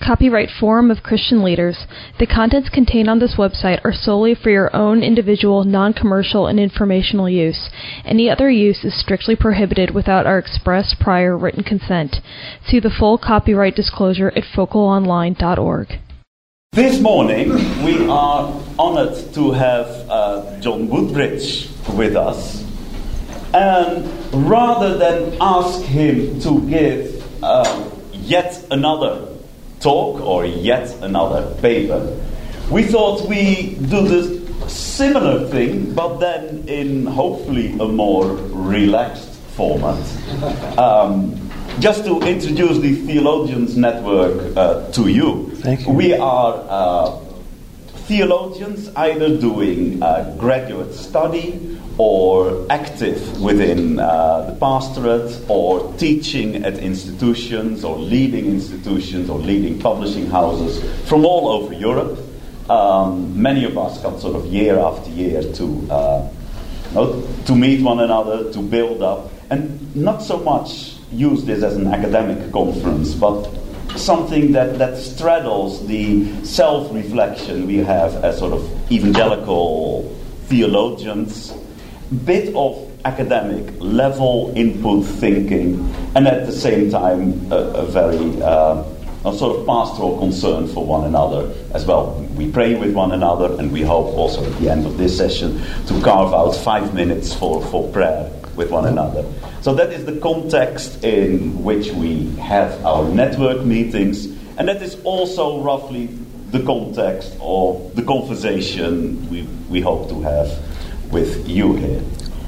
copyright Forum of Christian Leaders. The contents contained on this website are solely for your own individual, non-commercial, and informational use. Any other use is strictly prohibited without our express prior written consent. See the full copyright disclosure at focalonline.org. This morning we are honored to have John Woodbridge with us. And rather than ask him to give yet another talk or yet another paper, we thought we do the similar thing, but then in hopefully a more relaxed format. Just to introduce the Theologians Network to you. Thank you. We are theologians either doing graduate study or active within the pastorate or teaching at institutions or leading publishing houses from all over Europe. Many of us come sort of year after year to meet one another, to build up, and not so much use this as an academic conference, but something that straddles the self-reflection we have as sort of evangelical theologians, bit of academic level input thinking, and at the same time a very sort of pastoral concern for one another as well. We pray with one another, and we hope also at the end of this session to carve out 5 minutes for prayer with one another. So that is the context in which we have our network meetings, and that is also roughly the context of the conversation we hope to have with you here.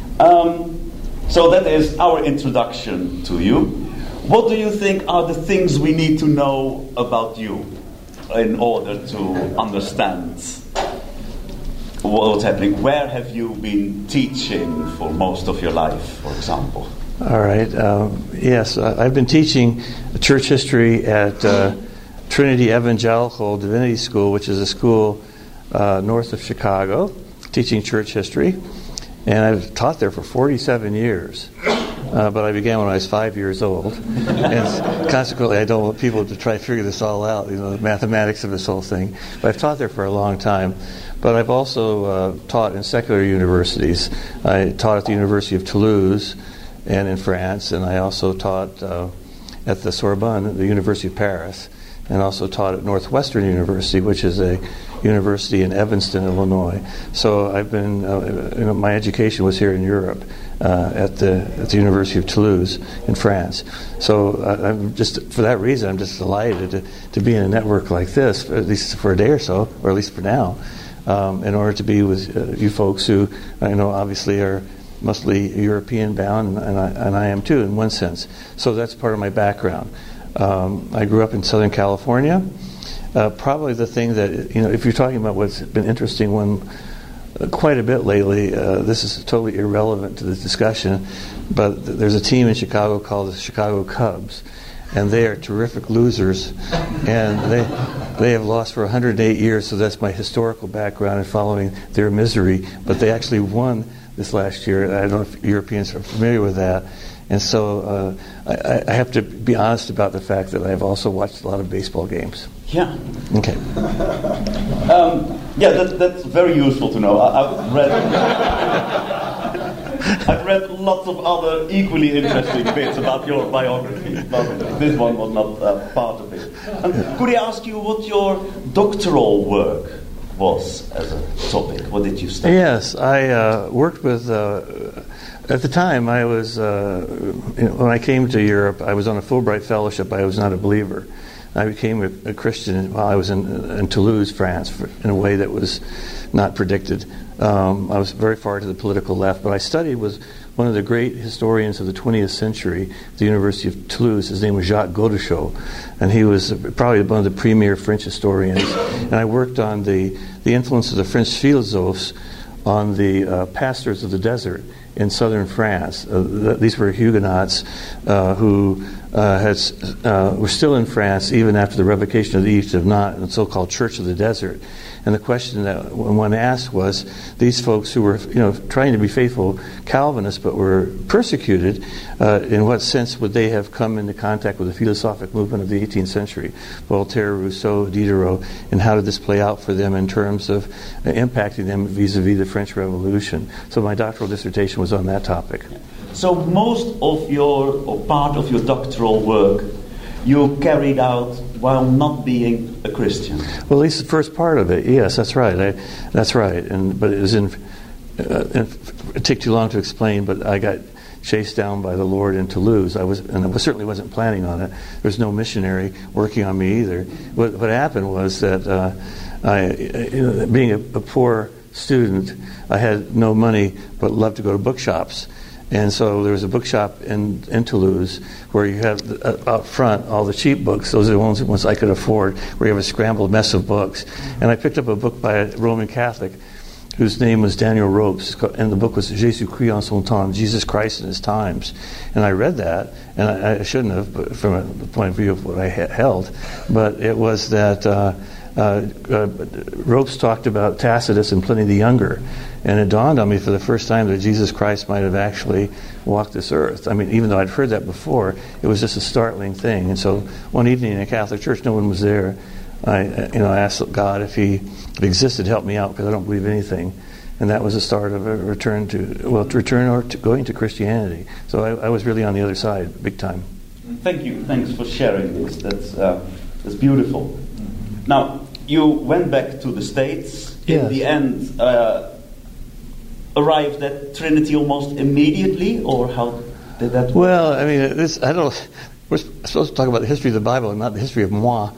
So that is our introduction to you. What do you think are the things we need to know about you in order to understand what's happening? Where have you been teaching for most of your life, for example? All right. Yes, I've been teaching church history at Trinity Evangelical Divinity School, which is a school north of Chicago, teaching church history. And I've taught there for 47 years. But I began when I was 5 years old. And consequently, I don't want people to try to figure this all out, the mathematics of this whole thing. But I've taught there for a long time. But I've also taught in secular universities. I taught at the University of Toulouse and in France, and I also taught at the Sorbonne, the University of Paris, and also taught at Northwestern University, which is a university in Evanston, Illinois. So I've been, my education was here in Europe at the University of Toulouse in France. So I'm just, for that reason, I'm just delighted to be in a network like this, at least for a day or so, or at least for now, in order to be with you folks who I know obviously are mostly European bound, and I am too in one sense. So that's part of my background. I grew up in Southern California. Probably the thing that, if you're talking about what's been interesting quite a bit lately, this is totally irrelevant to the discussion, but there's a team in Chicago called the Chicago Cubs, and they are terrific losers, and they have lost for 108 years, so that's my historical background in following their misery, but they actually won this last year. I don't know if Europeans are familiar with that. And so I have to be honest about the fact that I've also watched a lot of baseball games. Yeah. Okay. That's very useful to know. I've read lots of other equally interesting bits about your biography, but this one was not part of it. Could I ask you what your doctoral work was as a topic? What did you study? Yes, I worked with... At the time, I was when I came to Europe, I was on a Fulbright fellowship. I was not a believer. I became a Christian while I was in Toulouse, France, in a way that was not predicted. I was very far to the political left, but I studied with one of the great historians of the 20th century at the University of Toulouse. His name was Jacques Godeschaux, and he was probably one of the premier French historians. And I worked on the influence of the French philosophes on the pastors of the desert in southern France. These were Huguenots who were still in France even after the revocation of the Edict of Nantes, the so-called Church of the Desert. And the question that one asked was, these folks who were, trying to be faithful Calvinists but were persecuted, in what sense would they have come into contact with the philosophic movement of the 18th century? Voltaire, Rousseau, Diderot, and how did this play out for them in terms of impacting them vis-a-vis the French Revolution? So my doctoral dissertation was on that topic. So most of or part of your doctoral work you carried out while not being a Christian. Well, at least the first part of it, yes, that's right. That's right. But it was it took too long to explain. But I got chased down by the Lord in Toulouse. I certainly wasn't planning on it. There was no missionary working on me either. What happened was that being a poor student, I had no money but loved to go to bookshops. And so there was a bookshop in Toulouse where you have out front all the cheap books. Those are the ones I could afford, where you have a scrambled mess of books. And I picked up a book by a Roman Catholic whose name was Daniel Ropes, and the book was Jésus Christ en son temps, Jesus Christ in his times. And I read that, and I shouldn't have, but from the point of view of what I held. But it was that Ropes talked about Tacitus and Pliny the Younger. And it dawned on me for the first time that Jesus Christ might have actually walked this earth. I mean, even though I'd heard that before, it was just a startling thing. And so one evening in a Catholic church, no one was there. I asked God if He existed, help me out, because I don't believe anything. And that was the start of a return or going to Christianity. So I was really on the other side, big time. Thank you. Thanks for sharing this. That's beautiful. Now, you went back to the States. Yes. In the end, arrived at Trinity almost immediately, or how did that work? Well, I mean, we're supposed to talk about the history of the Bible and not the history of moi.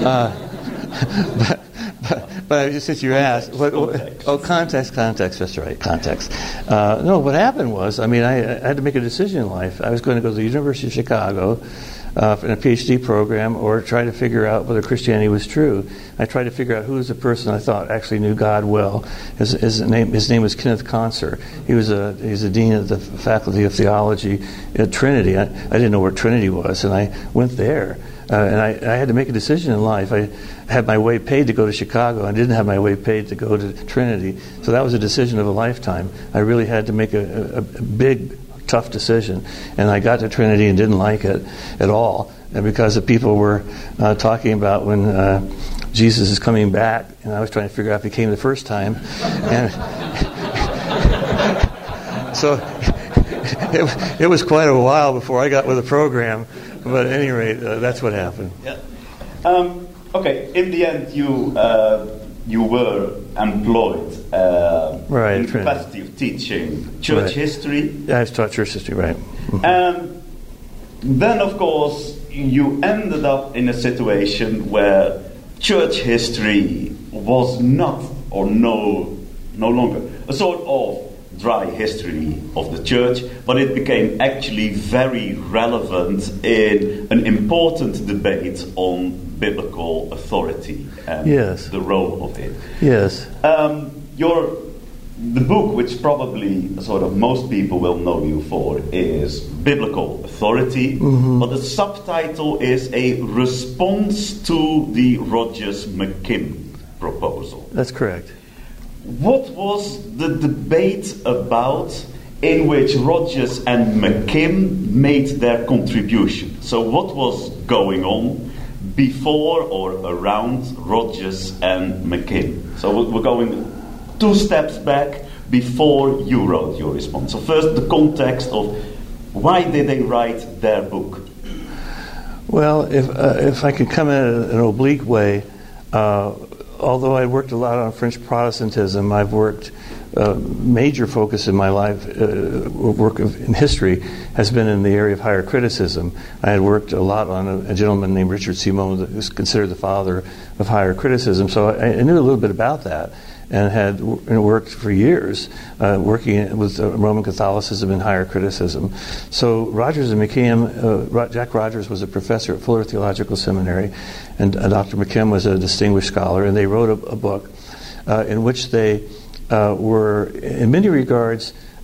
But since you asked, context, that's right, context. No, what happened was, I had to make a decision in life. I was going to go to the University of Chicago in a PhD program, or try to figure out whether Christianity was true. I tried to figure out who was the person I thought actually knew God well. His name was Kenneth Conser. He's a dean of the Faculty of Theology at Trinity. I didn't know where Trinity was, and I went there. And I had to make a decision in life. I had my way paid to go to Chicago. I didn't have my way paid to go to Trinity. So that was a decision of a lifetime. I really had to make a big, tough decision. And I got to Trinity and didn't like it at all. And because the people were talking about when Jesus is coming back, and I was trying to figure out if He came the first time. And so it was quite a while before I got with the program. But at any rate, that's what happened. Yeah. Okay. In the end, you were employed in the capacity of teaching church history. Yeah, I taught church history, right. Mm-hmm. And then, of course, you ended up in a situation where church history was not, or no longer, a sort of dry history of the church, but it became actually very relevant in an important debate on biblical authority and the role of it. Yes. The book, which probably sort of most people will know you for, is Biblical Authority, but the subtitle is A Response to the Rogers-McKim Proposal. That's correct. What was the debate about in which Rogers and McKim made their contribution? So what was going on before or around Rogers and McKim? So we're going 2 steps back before you wrote your response. So first, the context of why did they write their book? Well, if I could come in an oblique way, although I worked a lot on French Protestantism, I've worked, major focus in my life, work in history, has been in the area of higher criticism. I had worked a lot on a gentleman named Richard Simon, who's considered the father of higher criticism, so I knew a little bit about that, and had worked for years working with Roman Catholicism and higher criticism. So Rogers and McKim, Jack Rogers was a professor at Fuller Theological Seminary, and Dr. McKim was a distinguished scholar, and they wrote a book in which they were, in many regards,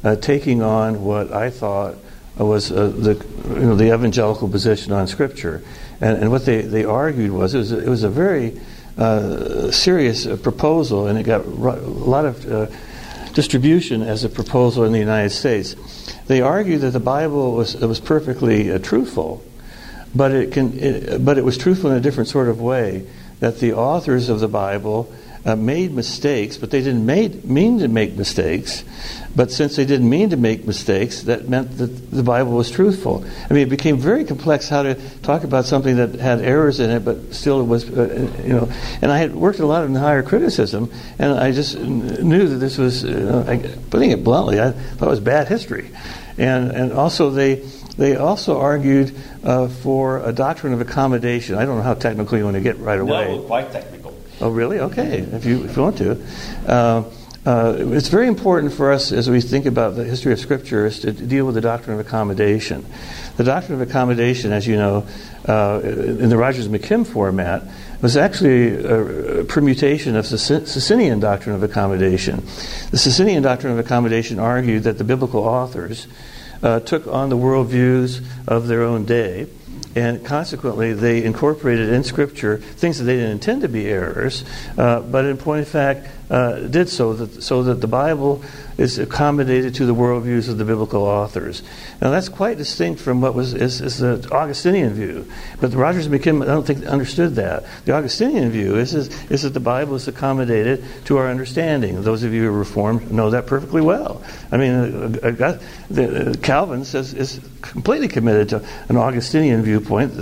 taking on what I thought was the evangelical position on Scripture. And what they argued was it was a very serious proposal, and it got a lot of distribution as a proposal in the United States. They argued that the Bible was perfectly truthful, but it was truthful in a different sort of way. That the authors of the Bible made mistakes, but they didn't mean to make mistakes. But since they didn't mean to make mistakes, that meant that the Bible was truthful. I mean, it became very complex how to talk about something that had errors in it, but still it was, And I had worked a lot in higher criticism, and I just knew that this was, putting it bluntly, I thought it was bad history. And also they also argued for a doctrine of accommodation. I don't know how technical you want to get right away. No, quite technical. Oh, really? Okay, if you want to. It's very important for us as we think about the history of Scripture is to deal with the doctrine of accommodation. The doctrine of accommodation, as you know, in the Rogers-McKim format, was actually a permutation of the Socinian doctrine of accommodation. The Socinian doctrine of accommodation argued that the biblical authors took on the worldviews of their own day, and consequently they incorporated in Scripture things that they didn't intend to be errors, but in point of fact did so that the Bible is accommodated to the worldviews of the biblical authors. Now that's quite distinct from what is the Augustinian view. But Rogers and McKim, I don't think understood that. The Augustinian view is that the Bible is accommodated to our understanding. Those of you who are Reformed know that perfectly well. I mean, Calvin is completely committed to an Augustinian viewpoint.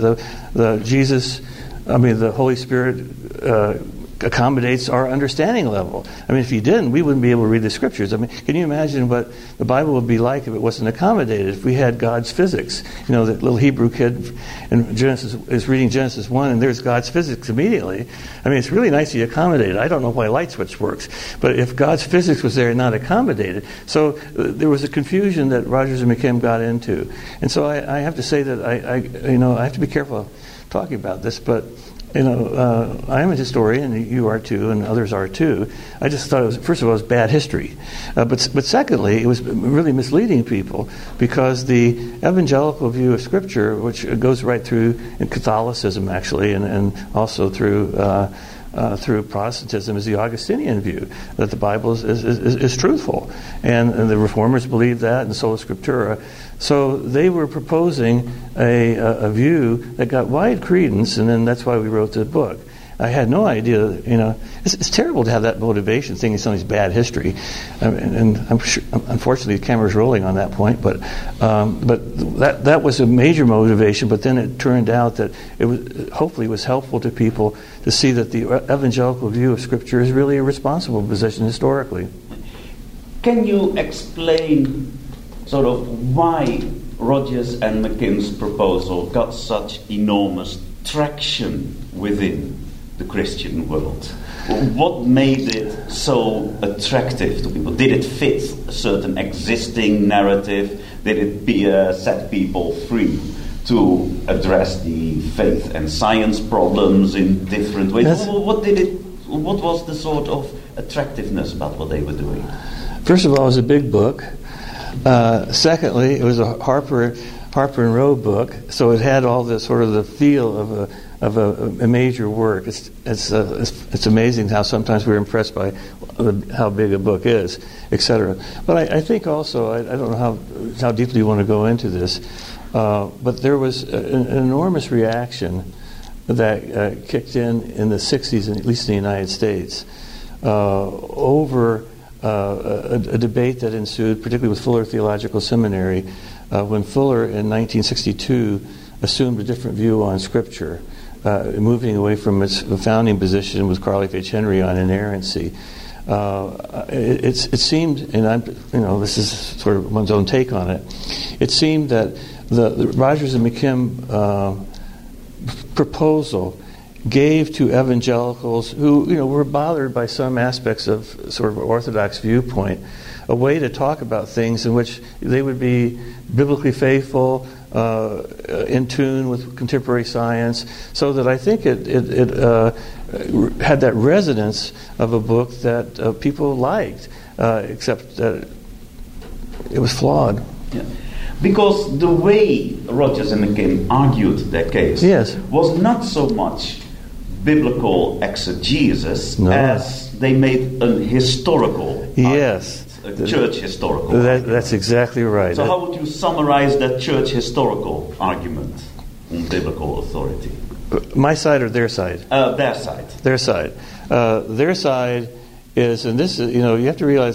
The Holy Spirit accommodates our understanding level. I mean, if he didn't, we wouldn't be able to read the Scriptures. I mean, can you imagine what the Bible would be like if it wasn't accommodated? If we had God's physics, that little Hebrew kid in Genesis is reading Genesis 1, and there's God's physics immediately. I mean, it's really nicely accommodated. I don't know why light switch works, but if God's physics was there and not accommodated, so there was a confusion that Rogers and McKim got into, and so I have to say that I have to be careful talking about this, but. I am a historian, and you are too, and others are too. I just thought, first of all, it was bad history. But secondly, it was really misleading people because the evangelical view of Scripture, which goes right through in Catholicism, actually, and also through Protestantism, is the Augustinian view, that the Bible is truthful. And the Reformers believed that, and Sola Scriptura. So they were proposing a view that got wide credence, and then that's why we wrote the book. I had no idea, it's terrible to have that motivation, thinking something's bad history. And I'm sure, unfortunately, the camera's rolling on that point, but that was a major motivation, but then it turned out that hopefully was helpful to people to see that the evangelical view of Scripture is really a responsible position historically. Can you explain sort of why Rogers and McKim's proposal got such enormous traction within the Christian world? What made it so attractive to people? Did it fit a certain existing narrative? Did it set people free to address the faith and science problems in different ways? What was the sort of attractiveness about what they were doing? First of all, it was a big book. Secondly, it was a Harper and Row book, so it had all the sort of the feel of a major work. It's amazing how sometimes we're impressed by how big a book is, etc. But I think also, I don't know how deeply you want to go into this, but there was an enormous reaction that kicked in the 60s, at least in the United States, over a debate that ensued, particularly with Fuller Theological Seminary, when Fuller in 1962 assumed a different view on Scripture, moving away from its founding position with Carl H. Henry on inerrancy. It seemed, and this is sort of one's own take on it. It seemed that the Rogers and McKim proposal gave to evangelicals who were bothered by some aspects of sort of orthodox viewpoint a way to talk about things in which they would be biblically faithful, in tune with contemporary science, so that I think it had that resonance of a book that people liked, except that it was flawed. Yeah. Because the way Rogers and McCain argued their case was not so much biblical exegesis as they made an historical argument, a church historical argument. That's exactly right. So how would you summarize that church historical argument on biblical authority? My side or their side? Their side. Their side. Their side is, and this is, you have to realize,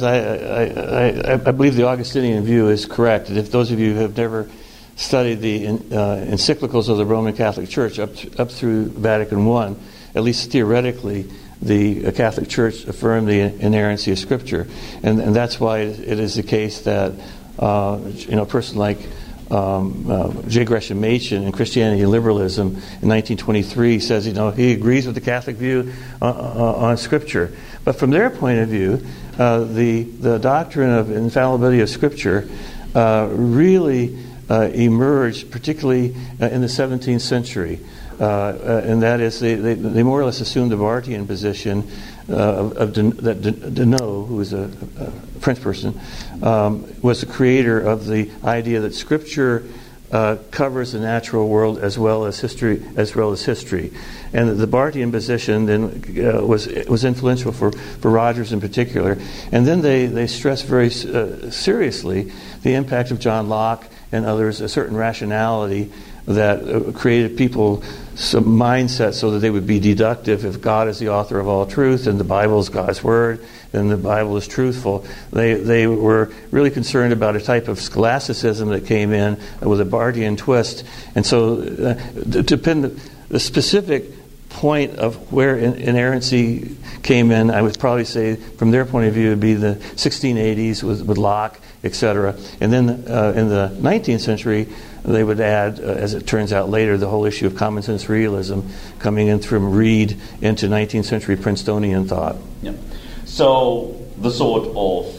I believe the Augustinian view is correct. And if those of you who have never studied the encyclicals of the Roman Catholic Church up through Vatican I, at least theoretically, the Catholic Church affirmed the inerrancy of Scripture, and that's why it is the case that a person like J. Gresham Machen in Christianity and Liberalism in 1923 says he agrees with the Catholic view on Scripture, but from their point of view, the doctrine of infallibility of Scripture really emerged, particularly in the 17th century. And that is, they more or less assumed the Barthian position that Deneau, who was a French person, was the creator of the idea that Scripture covers the natural world as well as history, and the Barthian position then was influential for Rogers in particular. And then they stressed very seriously the impact of John Locke and others, a certain rationality that created people some mindset so that they would be deductive. If God is the author of all truth and the Bible is God's word, then the Bible is truthful. They were really concerned about a type of scholasticism that came in with a Barthian twist. And so to pin the specific point of where inerrancy came in, I would probably say from their point of view it would be the 1680s with Locke, etc. And then in the 19th century they would add, as it turns out later, the whole issue of common sense realism coming in from Reed into 19th century Princetonian thought. Yeah. So the sort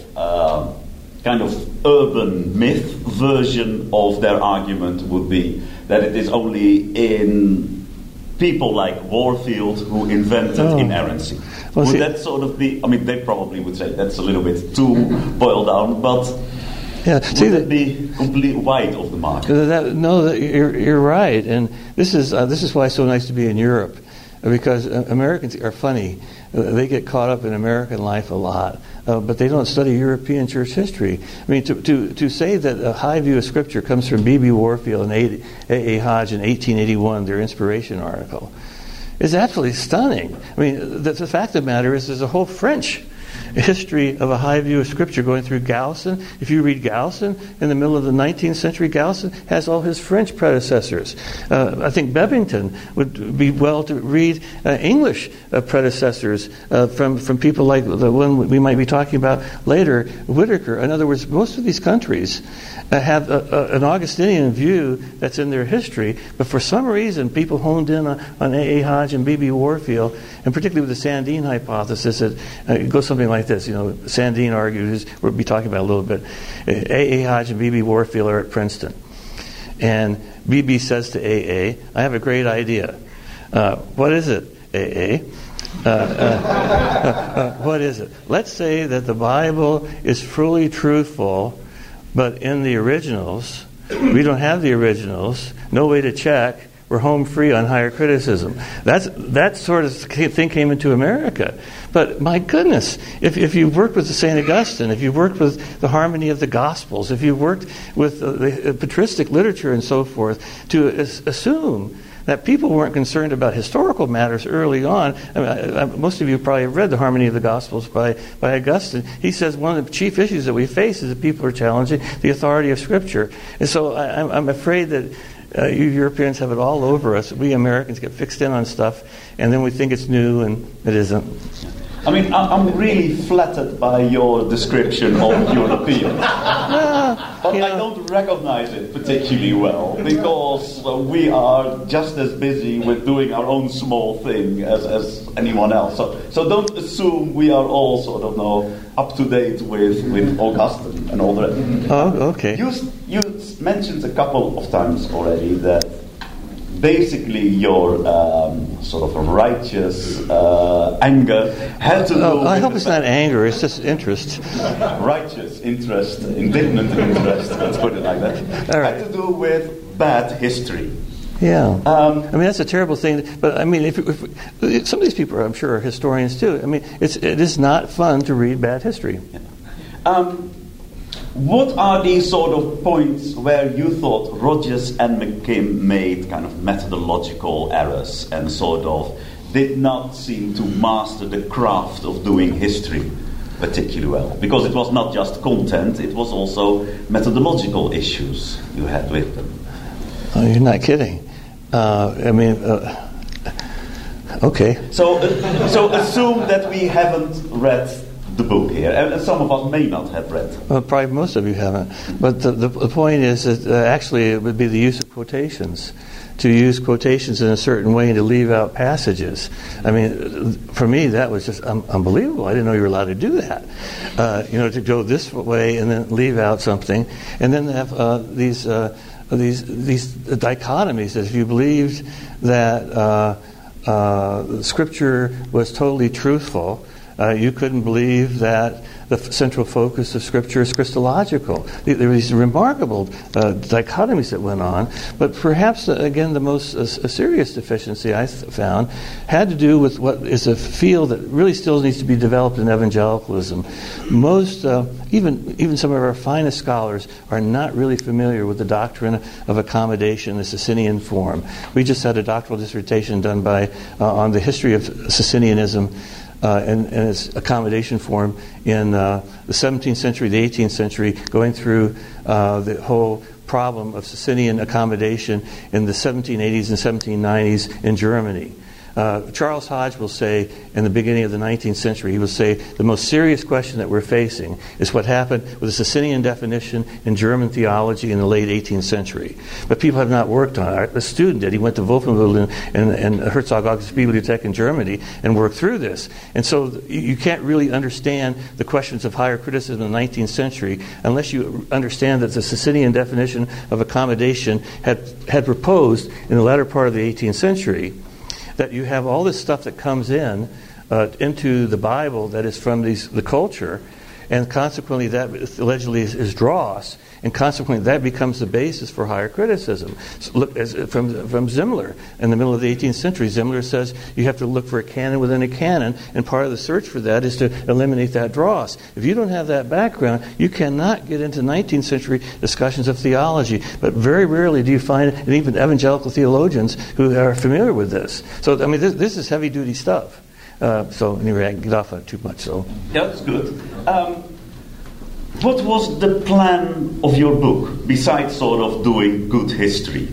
of kind of urban myth version of their argument would be that it is only in people like Warfield who invented inerrancy. Would that sort of be, they probably would say that's a little bit too boiled down, but would it be completely wide of the mark? You're right, and this is why it's so nice to be in Europe, because Americans are funny. They get caught up in American life a lot, but they don't study European church history. To say that a high view of Scripture comes from B.B. Warfield and A.A. Hodge in 1881, their inspiration article, is absolutely stunning. The fact of the matter is there's a whole French history of a high view of Scripture going through Gallican. If you read Gallican in the middle of the 19th century, Gallican has all his French predecessors. I think Bebbington would be well to read English predecessors from people like the one we might be talking about later, Whitaker. In other words, most of these countries have an Augustinian view that's in their history, but for some reason people honed in on A.A. Hodge and B.B. Warfield, and particularly with the Sandine hypothesis. That it goes something like this. Sandine argues, we'll be talking about a little bit, A.A. Hodge and B.B. Warfield are at Princeton, and B.B. says to A.A., I have a great idea. What is it, A.A.? What is it? Let's say that the Bible is fully truthful, but in the originals, we don't have the originals, no way to check, we're home free on higher criticism. That sort of thing came into America. But my goodness, if you've worked with St. Augustine, if you've worked with the harmony of the Gospels, if you've worked with the patristic literature and so forth, to assume that people weren't concerned about historical matters early on. Most of you probably have read the Harmony of the Gospels by Augustine. He says one of the chief issues that we face is that people are challenging the authority of Scripture. And so I'm afraid that you Europeans have it all over us. We Americans get fixed in on stuff, and then we think it's new, and it isn't. I'm really flattered by your description of Europeans. But I don't recognize it particularly well, because we are just as busy with doing our own small thing as anyone else. So don't assume we are all sort of now up to date with Augustine and all that. Oh, okay. You mentioned a couple of times already that basically your sort of righteous anger had to do with... I hope it's not anger, it's just interest. Righteous interest, indignant interest, let's put it like that. All right. Had to do with bad history. Yeah. I mean, that's a terrible thing. But, I mean, if some of these people, I'm sure, are historians too. I mean, it is not fun to read bad history. Yeah. What are these sort of points where you thought Rogers and McKim made kind of methodological errors and sort of did not seem to master the craft of doing history particularly well? Because it was not just content, it was also methodological issues you had with them. Oh, you're not kidding. Okay. So assume that we haven't read the book here, and some of us may not have read. Well, probably most of you haven't. But the point is that actually it would be the use of quotations. To use quotations in a certain way and to leave out passages. I mean, for me, that was just unbelievable. I didn't know you were allowed to do that. To go this way and then leave out something, and then have these dichotomies. That if you believed that Scripture was totally truthful, you couldn't believe that the central focus of Scripture is Christological. There were these remarkable dichotomies that went on, but perhaps, again, the most serious deficiency I found had to do with what is a field that really still needs to be developed in evangelicalism. Most, even some of our finest scholars are not really familiar with the doctrine of accommodation, the Socinian form. We just had a doctoral dissertation done on the history of Socinianism, and its accommodation form in the 17th century, the 18th century, going through the whole problem of Socinian accommodation in the 1780s and 1790s in Germany. Charles Hodge will say in the beginning of the 19th century, he will say the most serious question that we're facing is what happened with the Socinian definition in German theology in the late 18th century. But people have not worked on it. A student did. He went to Wolfenbüttel and Herzog August Bibliothek in Germany and worked through this. And so you can't really understand the questions of higher criticism in the 19th century unless you understand that the Socinian definition of accommodation had proposed in the latter part of the 18th century that you have all this stuff that comes into the Bible that is from the culture, and consequently that allegedly is dross, and consequently that becomes the basis for higher criticism. So look, from Zimmler in the middle of the 18th century, Zimmler says you have to look for a canon within a canon, and part of the search for that is to eliminate that dross. If you don't have that background, you cannot get into 19th century discussions of theology. But very rarely do you find even evangelical theologians who are familiar with this. So, I mean, this is heavy-duty stuff. So anyway, I can get off on it too much. So yeah, that's good. What was the plan of your book, besides sort of doing good history?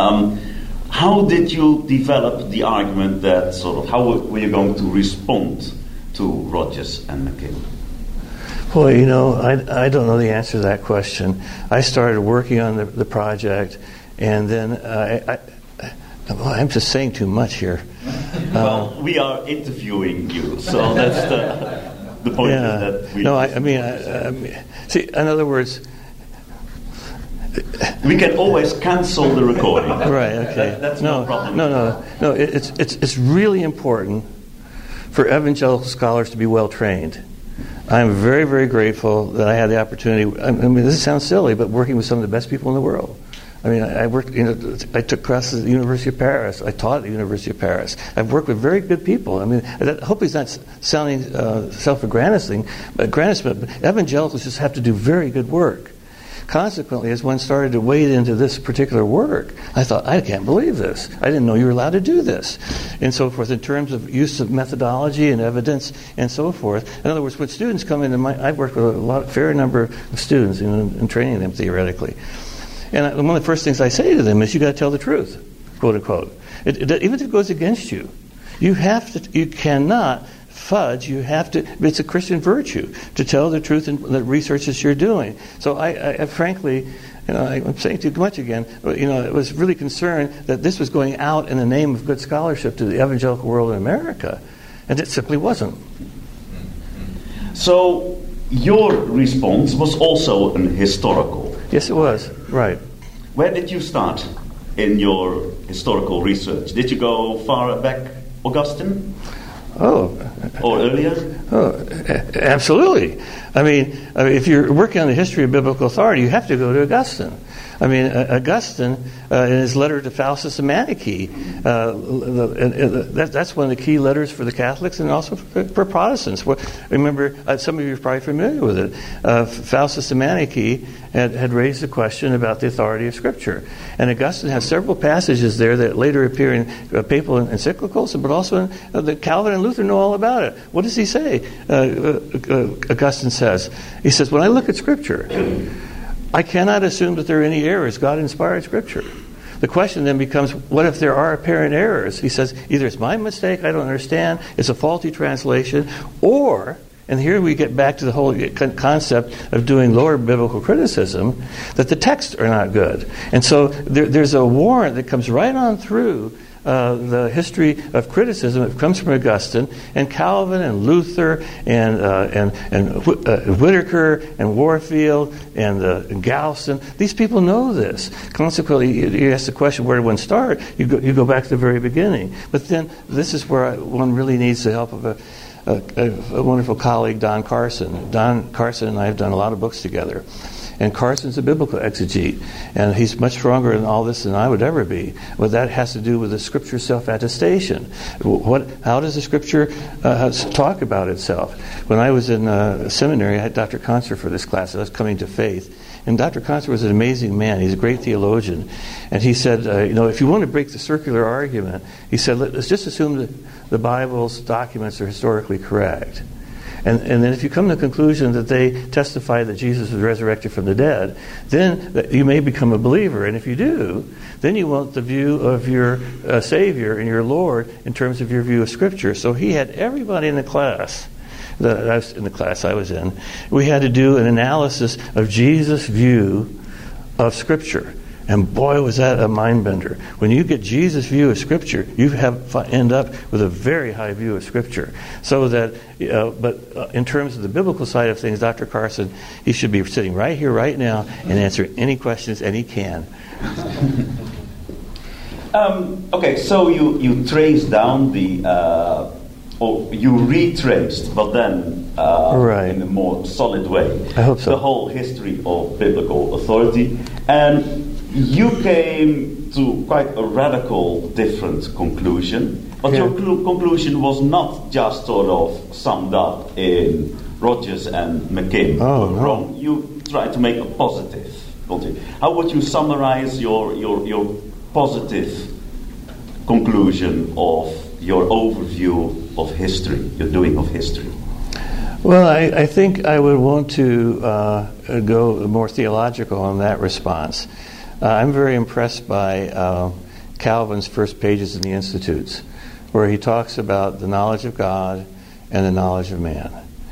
How did you develop the argument that sort of, how were you going to respond to Rogers and McKim? Well, I don't know the answer to that question. I started working on the project, and then I'm just saying too much here. Well, we are interviewing you, so that's the point. Yeah. That we. No, I mean, see, in other words, we can always cancel the recording. Right. Okay. That's no problem. No. It's really important for evangelical scholars to be well trained. I'm very, very grateful that I had the opportunity. I mean, this sounds silly, but working with some of the best people in the world. I mean, I worked. I took classes at the University of Paris. I taught at the University of Paris. I've worked with very good people. I mean, hopefully it's not sounding self-aggrandizing, but evangelicals just have to do very good work. Consequently, as one started to wade into this particular work, I thought, I can't believe this. I didn't know you were allowed to do this, and so forth. In terms of use of methodology and evidence and so forth. In other words, when students come in, I've worked with a fair number of students and training them theoretically. And one of the first things I say to them is, you got to tell the truth, quote unquote. Even if it goes against you, you cannot fudge. You have to. It's a Christian virtue to tell the truth in the research that you're doing. So I frankly, I'm saying too much again. I was really concerned that this was going out in the name of good scholarship to the evangelical world in America, and it simply wasn't. So your response was also an historical. Yes, it was. Right. Where did you start? in your historical research? Did you go far back, Augustine? Oh. Or earlier? Oh, absolutely. I mean, if you're working on the history of biblical authority, you have to go to Augustine. I mean, Augustine, in his letter to Faustus and Manichae, that's one of the key letters for the Catholics and also for Protestants. Remember, some of you are probably familiar with it. Faustus and Manichae had raised the question about the authority of Scripture. And Augustine has several passages there that later appear in papal encyclicals, but also in the Calvin and Luther know all about it. What does he say? Augustine says, he says, when I look at Scripture, I cannot assume that there are any errors. God inspired Scripture. The question then becomes, what if there are apparent errors? He says, either it's my mistake, I don't understand, it's a faulty translation, or, and here we get back to the whole concept of doing lower biblical criticism, that the texts are not good. And so there's a warrant that comes right on through the history of criticism. It comes from Augustine and Calvin and Luther and Whitaker and Warfield and Galston. These people know this. Consequently, you ask the question, where did one start? You go back to the very beginning. But then this is where one really needs the help of a wonderful colleague, Don Carson. Don Carson and I have done a lot of books together. And Carson's a biblical exegete, and he's much stronger in all this than I would ever be. But that has to do with the Scripture self-attestation. How does the Scripture talk about itself? When I was in seminary, I had Dr. Concert for this class. I was coming to faith. And Dr. Concert was an amazing man. He's a great theologian. And he said, if you want to break the circular argument, he said, let's just assume that the Bible's documents are historically correct. And then if you come to the conclusion that they testify that Jesus was resurrected from the dead, then you may become a believer. And if you do, then you want the view of your Savior and your Lord in terms of your view of Scripture. So he had everybody in the class, I was in, we had to do an analysis of Jesus' view of Scripture. And boy, was that a mind bender. When you get Jesus' view of Scripture, you end up with a very high view of Scripture. So that, but in terms of the biblical side of things, Dr. Carson, he should be sitting right here, right now, and answer any questions, and he can. Okay, so you traced down you retraced, but then right. in a more solid way, I hope so. The whole history of biblical authority, and you came to quite a radical, different conclusion. But your conclusion was not just sort of summed up in Rogers and McKim. Oh, no. Wrong. You tried to make a positive. How would you summarize your positive conclusion of your overview of history, your doing of history? Well, I think I would want to go more theological on that response. I'm very impressed by Calvin's first pages in the Institutes, where he talks about the knowledge of God and the knowledge of man.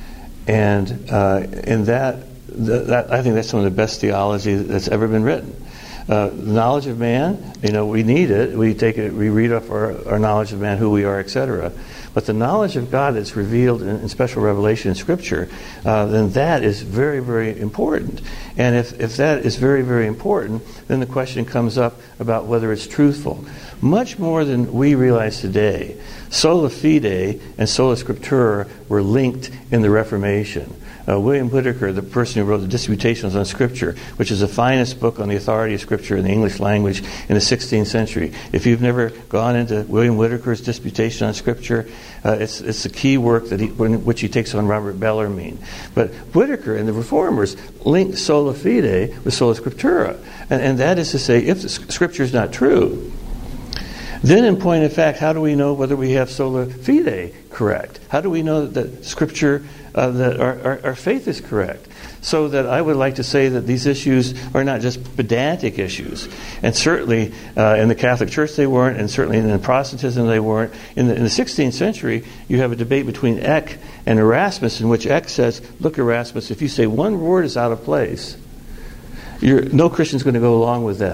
And in that I think that's some of the best theology that's ever been written. The knowledge of man, we need it. We take it. We read up our knowledge of man, who we are, etc. But the knowledge of God that's revealed in special revelation in Scripture, then that is very, very important. And if that is very, very important, then the question comes up about whether it's truthful. Much more than we realize today, sola fide and sola scriptura were linked in the Reformation. William Whitaker, the person who wrote the Disputations on Scripture, which is the finest book on the authority of Scripture in the English language in the 16th century. If you've never gone into William Whitaker's Disputation on Scripture, it's the key work which he takes on Robert Bellarmine. But Whitaker and the Reformers linked sola fide with sola scriptura. And that is to say, if the Scripture is not true, then in point of fact, how do we know whether we have sola fide correct? How do we know that Scripture, that our faith is correct? So that I would like to say that these issues are not just pedantic issues. And certainly in the Catholic Church they weren't, and certainly in Protestantism they weren't. In the 16th century, you have a debate between Eck and Erasmus, in which Eck says, look, Erasmus, if you say one word is out of place, no Christian's going to go along with that.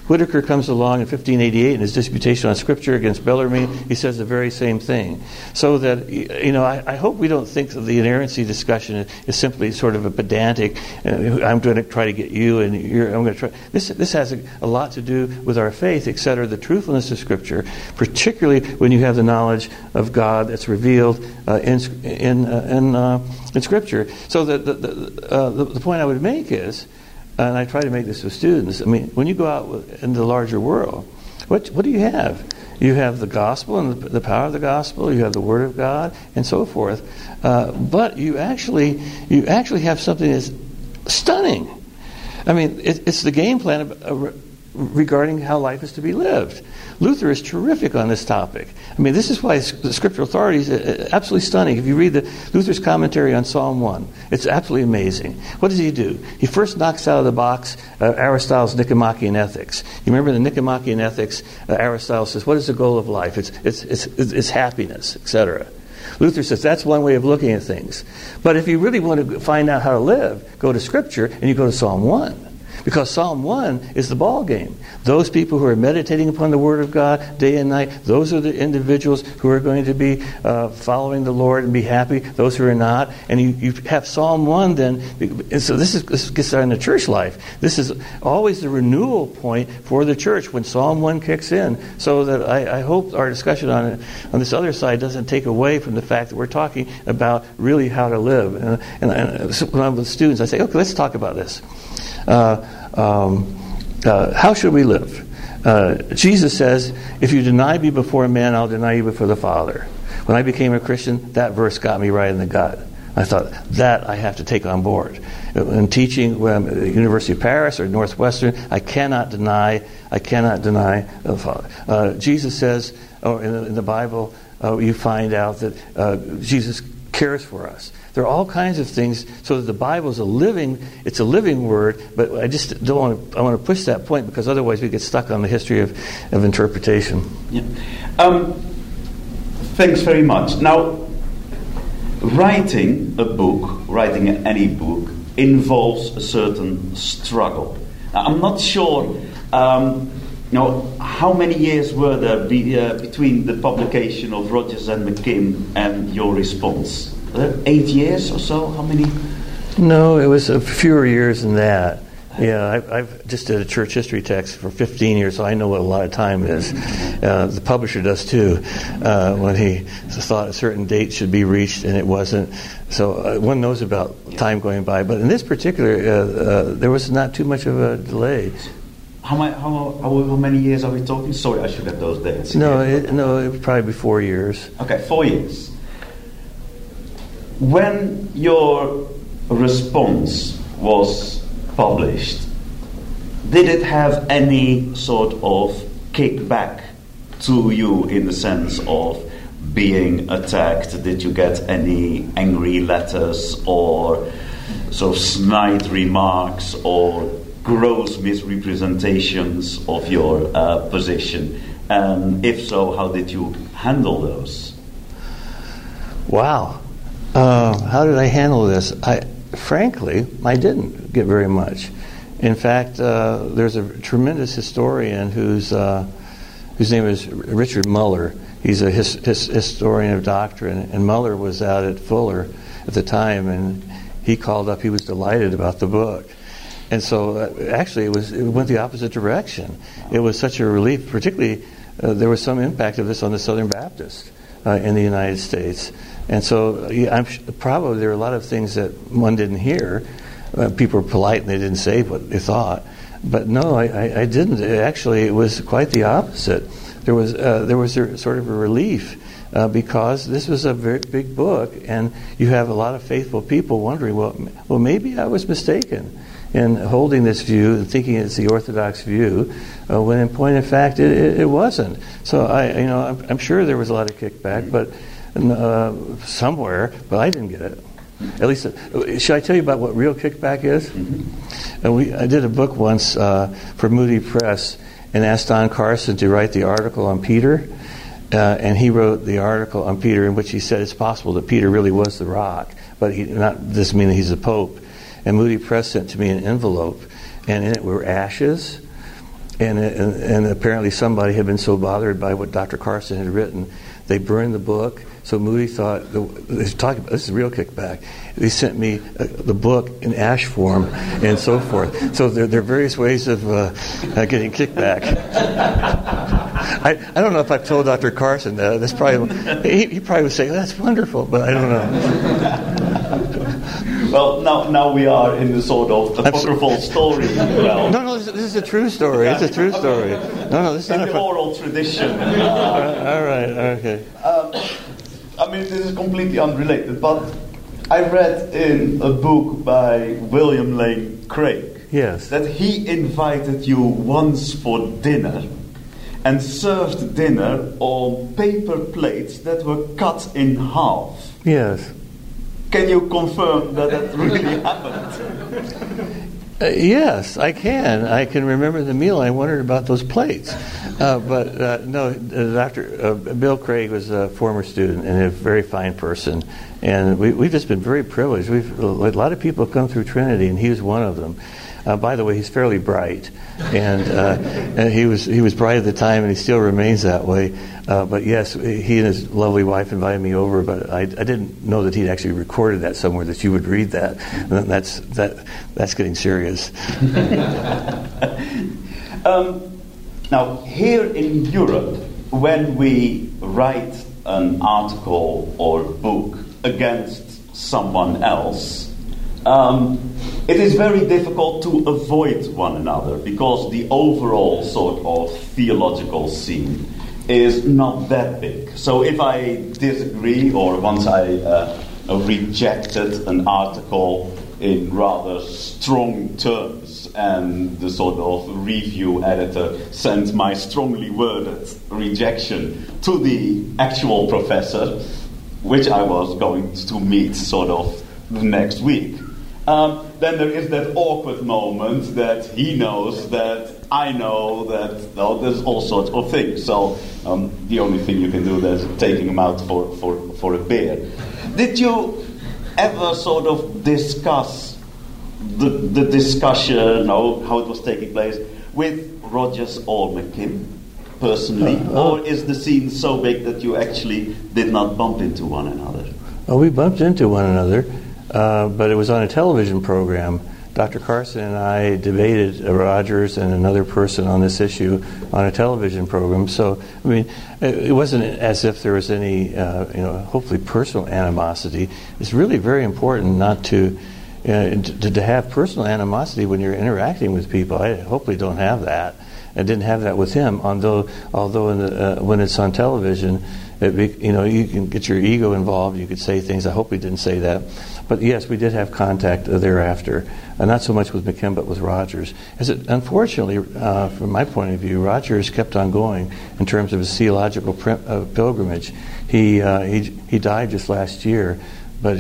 Whitaker comes along in 1588 in his disputation on Scripture against Bellarmine. He says the very same thing. So that, I hope we don't think of the inerrancy discussion is simply sort of a pedantic, I'm going to try to get you and I'm going to try. This has a lot to do with our faith, etc., the truthfulness of Scripture, particularly when you have the knowledge of God that's revealed in Scripture. So the point I would make is, and I try to make this with students, when you go out into the larger world, what do you have? You have the gospel and the power of the gospel. You have the Word of God and so forth. But you actually have something that's stunning. It's the game plan regarding how life is to be lived. Luther is terrific on this topic. This is why the scriptural authority is absolutely stunning. If you read Luther's commentary on Psalm 1, it's absolutely amazing. What does he do? He first knocks out of the box Aristotle's Nicomachean Ethics. You remember the Nicomachean Ethics? Aristotle says, what is the goal of life? It's happiness, etc. Luther says that's one way of looking at things. But if you really want to find out how to live, go to Scripture and you go to Psalm 1. Because Psalm 1 is the ball game. Those people who are meditating upon the Word of God day and night, those are the individuals who are going to be following the Lord and be happy. Those who are not. And you have Psalm 1 then. And so this gets on the church life. This is always the renewal point for the church when Psalm 1 kicks in. So that I hope our discussion on this other side doesn't take away from the fact that we're talking about really how to live. And so when I'm with students, I say, okay, let's talk about this. How should we live? Jesus says, if you deny me before men, I'll deny you before the Father. When I became a Christian, that verse got me right in the gut. I thought, that I have to take on board. In teaching when I'm at the University of Paris or Northwestern, I cannot deny the Father. Jesus says, in the Bible, you find out that Jesus cares for us. There are all kinds of things, so that the Bible is a living word, but I just don't I want to push that point because otherwise we get stuck on the history of interpretation. Yeah. Thanks very much. Now, writing any book, involves a certain struggle. Now, I'm not sure how many years were there between the publication of Rogers and McKim and your response? 8 years or so? How many? No, it was fewer years than that. Yeah, I've just did a church history text for 15 years, so I know what a lot of time is. The publisher does too, when he thought a certain date should be reached and it wasn't. So one knows about time going by. But in this particular, there was not too much of a delay. How many years are we talking? Sorry, I should have those dates. No, it would probably be 4 years. Okay, 4 years. When your response was published, did it have any sort of kickback to you in the sense of being attacked? Did you get any angry letters or sort of snide remarks or gross misrepresentations of your position? And if so, how did you handle those? Wow. How did I handle this? Frankly, I didn't get very much. In fact, there's a tremendous historian whose name is Richard Muller. He's a historian of doctrine, and Muller was out at Fuller at the time, and he called up. He was delighted about the book. And so, actually, it went the opposite direction. It was such a relief, particularly there was some impact of this on the Southern Baptists in the United States. And so probably there are a lot of things that one didn't hear. People were polite and they didn't say what they thought. But no, I didn't. Actually, it was quite the opposite. There was sort of a relief because this was a very big book, and you have a lot of faithful people wondering, well, maybe I was mistaken in holding this view and thinking it's the orthodox view, when in point of fact it wasn't. So I'm sure there was a lot of kickback, but somewhere, but I didn't get it. At least, should I tell you about what real kickback is? Mm-hmm. I did a book once for Moody Press and asked Don Carson to write the article on Peter, and he wrote the article on Peter in which he said it's possible that Peter really was the rock, but doesn't mean that he's the Pope. And Moody Press sent to me an envelope, and in it were ashes, And apparently somebody had been so bothered by what Dr. Carson had written, they burned the book. So Moody thought, this is real kickback. They sent me the book in ash form and so forth. So there are various ways of getting kickback. I don't know if I've told Dr. Carson that. That's probably he probably would say, that's wonderful, but I don't know. Well, now we are in the sort of apocryphal story. Well, no, this is a true story. It's a true story. No, this is in not the oral tradition. All right, okay. I mean, this is completely unrelated, but I read in a book by William Lane Craig that he invited you once for dinner and served dinner on paper plates that were cut in half. Yes. Can you confirm that really happened? Yes, I can. I can remember the meal. I wondered about those plates. No, Dr. Bill Craig was a former student and a very fine person. And we've just been very privileged. A lot of people come through Trinity, and he was one of them. By the way, he's fairly bright. And he was bright at the time, and he still remains that way. But yes, he and his lovely wife invited me over, but I didn't know that he'd actually recorded that somewhere, that you would read that. And that's getting serious. Now, here in Europe, when we write an article or book against someone else, it is very difficult to avoid one another because the overall sort of theological scene is not that big. So if I disagree, or once I rejected an article in rather strong terms, and the sort of review editor sent my strongly worded rejection to the actual professor, which I was going to meet sort of the next week, then there is that awkward moment that he knows that I know that there's all sorts of things. So the only thing you can do is taking him out for a beer. Did you ever sort of discuss the discussion, how it was taking place, with Rogers or McKim personally? Or is the scene so big that you actually did not bump into one another? Oh, we bumped into one another, but it was on a television program. Dr. Carson and I debated Rogers and another person on this issue on a television program. So, I mean, it wasn't as if there was any, hopefully personal animosity. It's really very important not to have personal animosity when you're interacting with people. I hopefully don't have that. I didn't have that with him, although when it's on television, you can get your ego involved. You could say things. I hope we didn't say that. But yes, we did have contact thereafter. Not so much with McKim, but with Rogers. Unfortunately, from my point of view, Rogers kept on going in terms of his theological pilgrimage. He died just last year, but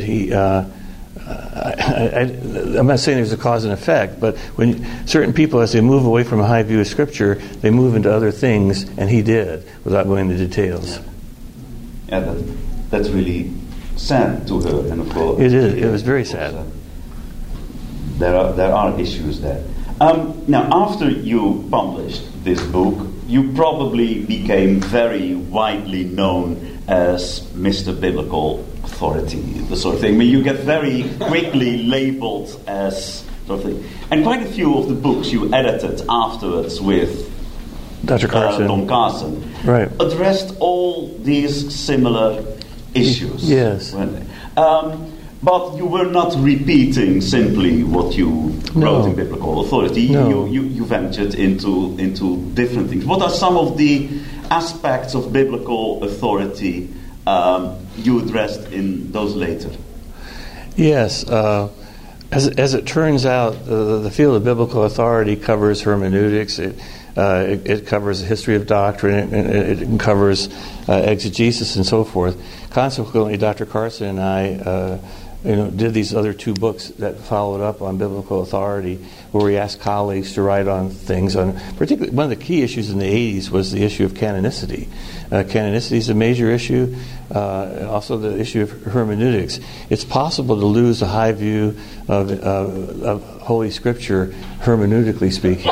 I'm not saying there's a cause and effect, but when certain people, as they move away from a high view of Scripture, they move into other things, and he did, without going into details. Yeah, that's really sad to her, and of course it is. It was very sad. There are issues there. Now, after you published this book, you probably became very widely known as Mr. Biblical Authority, the sort of thing. I mean, you get very quickly labeled as sort of thing. And quite a few of the books you edited afterwards with Dr. Carson, Don Carson, right, addressed all these similar issues. Yes. But you were not repeating simply what you wrote in Biblical Authority. No. You ventured into different things. What are some of the aspects of Biblical Authority you addressed in those later? Yes. As it turns out, the field of Biblical Authority covers hermeneutics. It covers the history of doctrine. It covers exegesis and so forth. Consequently, Dr. Carson and I did these other two books that followed up on Biblical Authority, where we asked colleagues to write on things. Particularly, one of the key issues in the 80s was the issue of canonicity. Canonicity is a major issue. Also, the issue of hermeneutics. It's possible to lose a high view of Holy Scripture, hermeneutically speaking.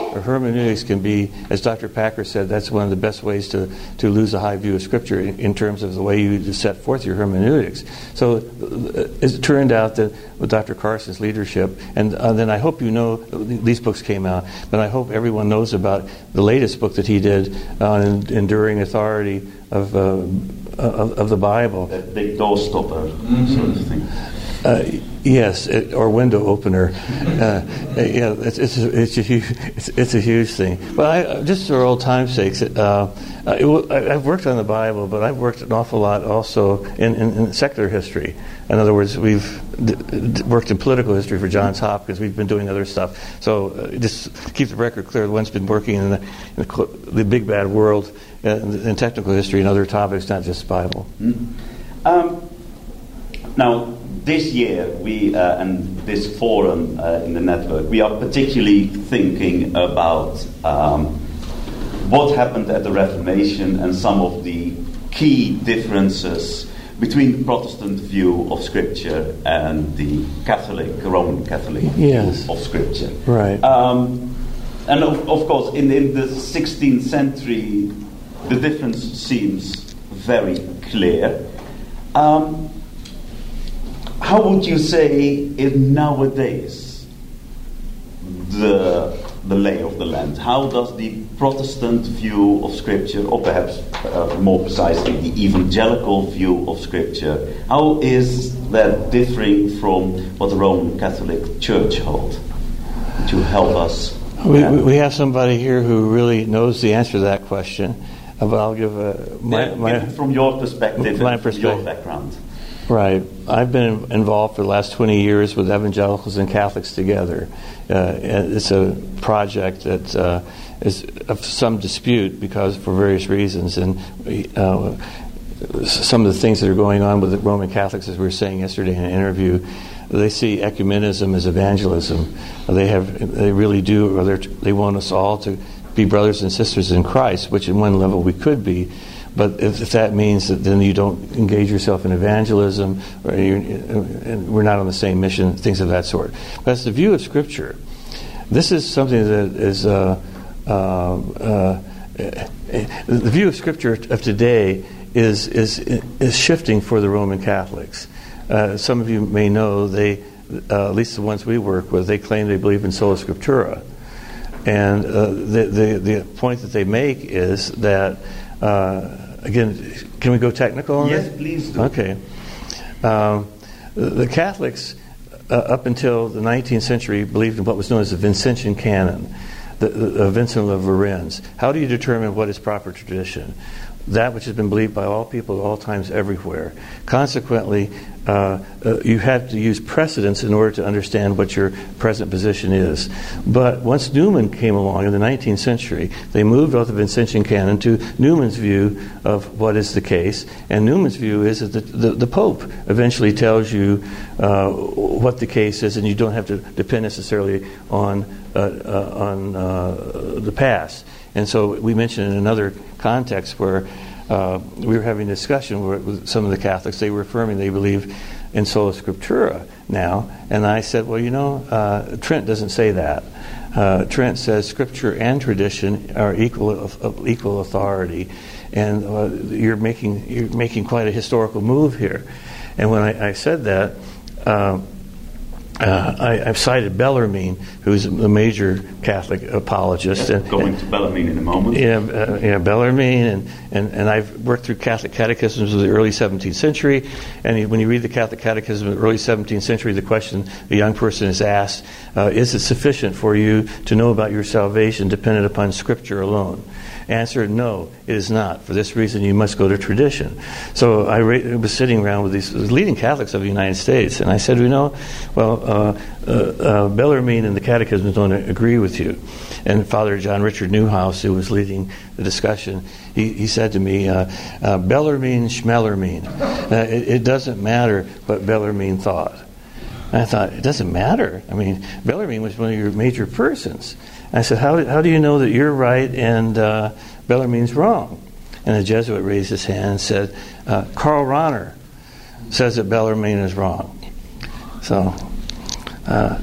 or hermeneutics can be, as Dr. Packer said, that's one of the best ways to lose a high view of Scripture in terms of the way you set forth your hermeneutics. So it turned out that with Dr. Carson's leadership, and then I hope you know, these books came out, but I hope everyone knows about the latest book that he did on enduring authority of the Bible. That big door stopper sort of thing. Yes, or window opener. Yeah, it's a huge thing. But just for old time's sake, I've worked on the Bible, but I've worked an awful lot also in secular history. In other words, we've worked in political history for Johns Hopkins. We've been doing other stuff. So just keep the record clear. One's been working in the big bad world in technical history and other topics, not just Bible. Now, this year, we and this forum in the network, we are particularly thinking about what happened at the Reformation and some of the key differences between the Protestant view of Scripture and the Roman Catholic view of Scripture. Right. And of course, in the 16th century, the difference seems very clear. How would you say is nowadays the lay of the land? How does the Protestant view of Scripture, or perhaps more precisely the evangelical view of Scripture, how is that differing from what the Roman Catholic Church holds? Would you help us? We have somebody here who really knows the answer to that question, but I'll give from your perspective, my and from your background. Right. I've been involved for the last 20 years with evangelicals and Catholics together. It's a project that is of some dispute for various reasons. And some of the things that are going on with the Roman Catholics, as we were saying yesterday in an interview, they see ecumenism as evangelism. They really do, or they want us all to be brothers and sisters in Christ, which in one level we could be. But if that means that then you don't engage yourself in evangelism, and we're not on the same mission, things of that sort. But as the view of Scripture, this is something that is the view of Scripture of today is shifting for the Roman Catholics. Some of you may know at least the ones we work with, they claim they believe in sola scriptura, and the point that they make is that. Again, can we go technical on Yes, it? please do. Okay. The Catholics, up until the 19th century, believed in what was known as the Vincentian canon, the Vincent of Varennes. How do you determine what is proper tradition? That which has been believed by all people at all times everywhere. Consequently, you have to use precedents in order to understand what your present position is. But once Newman came along in the 19th century, they moved off the Vincentian canon to Newman's view of what is the case. And Newman's view is that the Pope eventually tells you what the case is, and you don't have to depend necessarily on the past. And so we mentioned in another context where we were having a discussion with some of the Catholics. They were affirming they believe in sola scriptura now. And I said, well, Trent doesn't say that. Trent says Scripture and tradition are equal authority. And you're making quite a historical move here. And when I said that, I've cited Bellarmine, who's a major Catholic apologist. Yeah, going to Bellarmine in a moment. Bellarmine, and I've worked through Catholic catechisms of the early 17th century. And when you read the Catholic catechism of the early 17th century, the question the young person is asked, is it sufficient for you to know about your salvation dependent upon Scripture alone? Answer, no, it is not. For this reason, you must go to tradition. So I was sitting around with these leading Catholics of the United States, and I said, Bellarmine and the catechisms don't agree with you. And Father John Richard Newhouse, who was leading the discussion, he said to me, Bellarmine, Schmellarmine. It doesn't matter what Bellarmine thought. And I thought, it doesn't matter. I mean, Bellarmine was one of your major persons. I said, how do you know that you're right and Bellarmine's wrong? And the Jesuit raised his hand and said, Karl Rahner says that Bellarmine is wrong. So,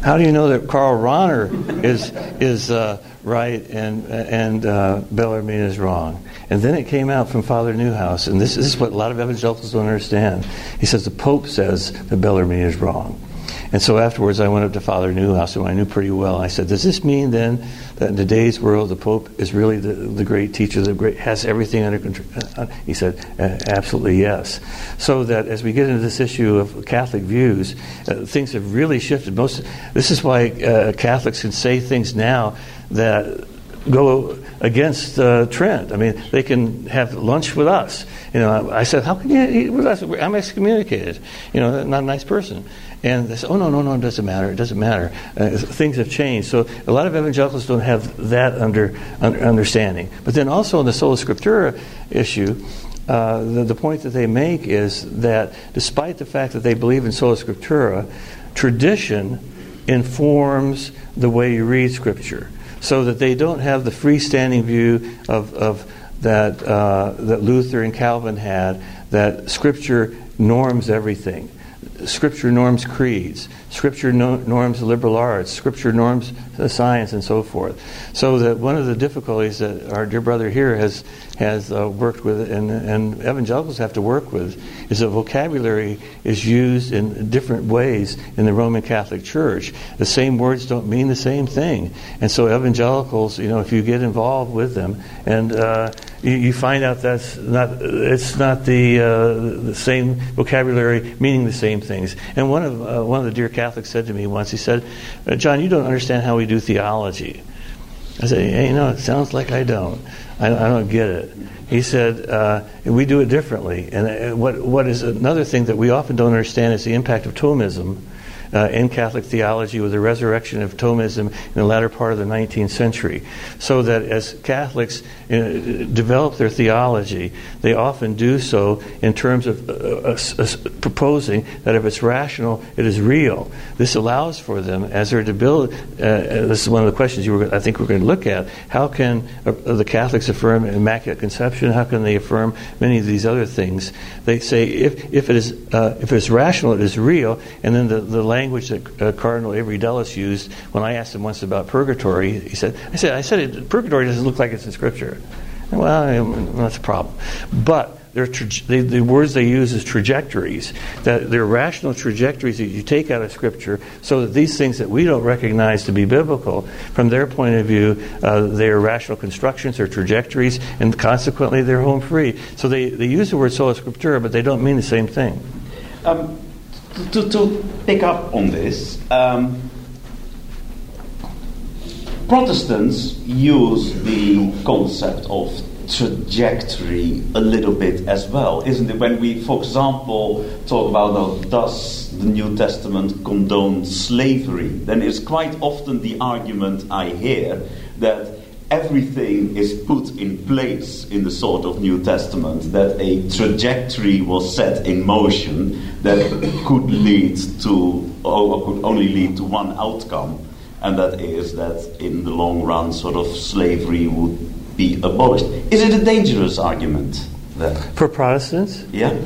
How do you know that Karl Rahner is right and Bellarmine is wrong? And then it came out from Father Newhouse, and this is what a lot of evangelicals don't understand. He says the Pope says that Bellarmine is wrong. And so afterwards I went up to Father Newhouse, who I knew pretty well. I said, does this mean then that in today's world the Pope is really the great teacher, has everything under control? He said, absolutely yes. So that as we get into this issue of Catholic views, things have really shifted. This is why Catholics can say things now that go against trend. I mean, they can have lunch with us. I said, how can you eat with us? I'm excommunicated. Not a nice person. And they say, oh, no, it doesn't matter. It doesn't matter. Things have changed. So a lot of evangelicals don't have that understanding. But then also on the Sola Scriptura issue, the point that they make is that despite the fact that they believe in Sola Scriptura, tradition informs the way you read Scripture. So that they don't have the freestanding view of that Luther and Calvin had, that Scripture norms everything. Scripture norms creeds. Scripture norms liberal arts. Scripture norms science, and so forth. So that one of the difficulties that our dear brother here has worked with, and evangelicals have to work with, is that vocabulary is used in different ways in the Roman Catholic Church. The same words don't mean the same thing, and so evangelicals, if you get involved with them, and you find out it's not the same vocabulary meaning the same things. And one of the dear Catholics said to me once, he said, John, you don't understand how we do theology. I said, it sounds like I don't. I don't get it. He said, we do it differently. And what is another thing that we often don't understand is the impact of Thomism in Catholic theology, with the resurrection of Thomism in the latter part of the 19th century. So that as Catholics develop their theology, they often do so in terms of proposing that if it's rational, it is real. This allows for them, as their debility, this is one of the questions I think we're going to look at, how can the Catholics affirm Immaculate Conception? How can they affirm many of these other things? They say if it is rational, it is real. And then the language that Cardinal Avery Dulles used when I asked him once about purgatory, he said, I said purgatory doesn't look like it's in Scripture. Well, that's a problem. But the words they use is trajectories. That they're rational trajectories that you take out of Scripture, so that these things that we don't recognize to be biblical, from their point of view, they are rational constructions or trajectories, and consequently they're home free. So they use the word Sola Scriptura, but they don't mean the same thing. To pick up on this, Protestants use the concept of trajectory a little bit as well, isn't it? When we, for example, talk about does the New Testament condone slavery, then it's quite often the argument I hear that everything is put in place in the sort of New Testament, that a trajectory was set in motion that could lead to, or could only lead to one outcome, and that is that in the long run sort of slavery would be abolished. Is it a dangerous argument then? For Protestants? Yeah.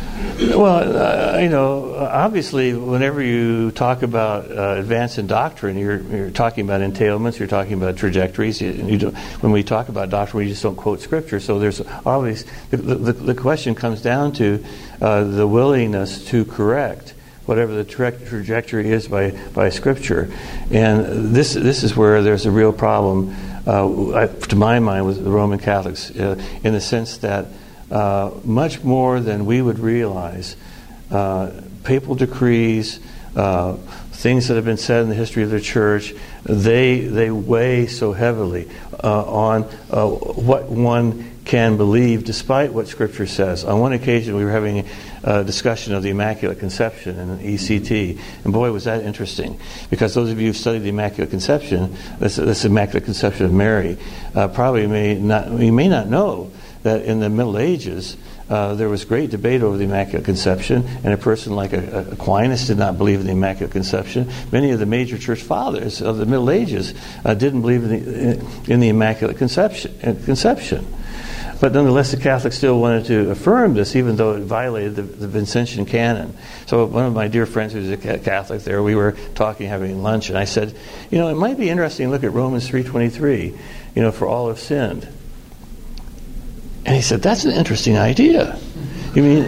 Well, obviously, whenever you talk about advance in doctrine, you're talking about entailments, you're talking about trajectories. When we talk about doctrine, we just don't quote Scripture. So there's always the question comes down to the willingness to correct whatever the trajectory is by Scripture, and this is where there's a real problem, to my mind, with the Roman Catholics, in the sense that. Much more than we would realize, papal decrees, things that have been said in the history of the Church, they weigh so heavily on what one can believe, despite what Scripture says. On one occasion, we were having a discussion of the Immaculate Conception in ECT, and boy, was that interesting, because those of you who've studied the Immaculate Conception, this Immaculate Conception of Mary, you may not know that in the Middle Ages, there was great debate over the Immaculate Conception, and a person like Aquinas did not believe in the Immaculate Conception. Many of the major church fathers of the Middle Ages didn't believe in the Immaculate Conception. But nonetheless, the Catholics still wanted to affirm this, even though it violated the Vincentian canon. So one of my dear friends who's a Catholic there, we were talking, having lunch, and I said, it might be interesting to look at Romans 3:23, for all have sinned. And he said, that's an interesting idea. You mean,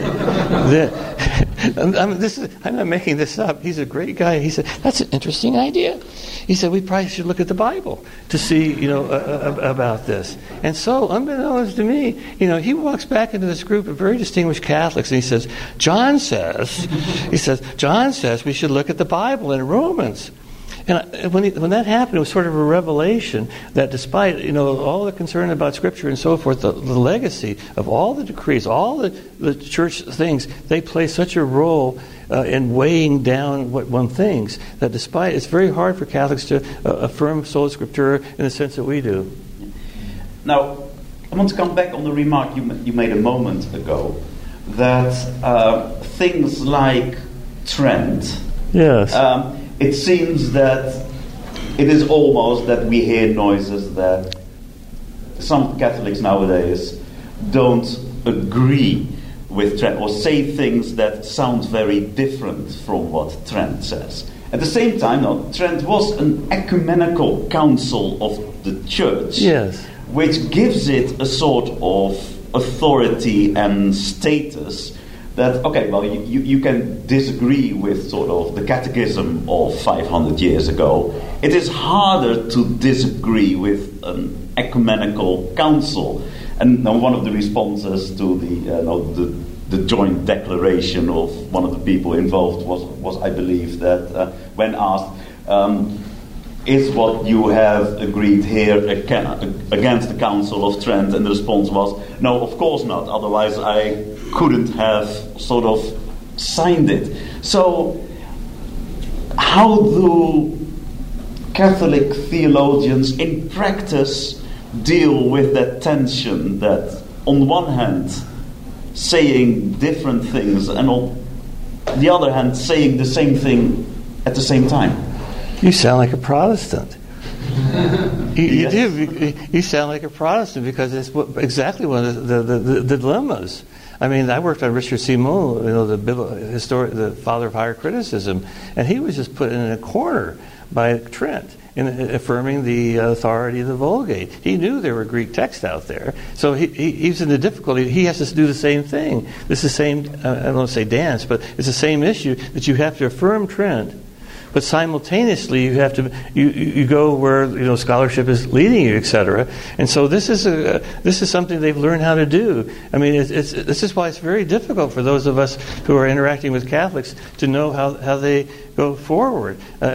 I'm not making this up. He's a great guy. He said, that's an interesting idea. He said, we probably should look at the Bible to see, about this. And so, unbeknownst to me, he walks back into this group of very distinguished Catholics, and he says, John says we should look at the Bible in Romans. And when that happened, it was sort of a revelation that despite all the concern about Scripture and so forth, the legacy of all the decrees, all the church things, they play such a role in weighing down what one thinks that despite it's very hard for Catholics to affirm sola scriptura in the sense that we do. Now, I want to come back on the remark you made a moment ago that things like Trent. Yes. It seems that it is almost that we hear noises that some Catholics nowadays don't agree with Trent or say things that sound very different from what Trent says. At the same time, Trent was an ecumenical council of the Church, yes, which gives it a sort of authority and status that, you can disagree with sort of the catechism of 500 years ago. It is harder to disagree with an ecumenical council. And one of the responses to the joint declaration of one of the people involved was I believe, that when asked, is what you have agreed here against the Council of Trent? And the response was, no, of course not. Otherwise I couldn't have sort of signed it. So how do Catholic theologians in practice deal with that tension that on one hand saying different things and on the other hand saying the same thing at the same time? You sound like a Protestant. You Yes. do. You sound like a Protestant because it's exactly one of the dilemmas. I mean, I worked on Richard Simon, the father of higher criticism, and he was just put in a corner by Trent in affirming the authority of the Vulgate. He knew there were Greek texts out there, so he's in the difficulty. He has to do the same thing. It's the same, I don't want to say dance, but it's the same issue that you have to affirm Trent. But simultaneously, you have to you go where scholarship is leading you, etc. And so this is something they've learned how to do. I mean, this is why it's very difficult for those of us who are interacting with Catholics to know how they go forward.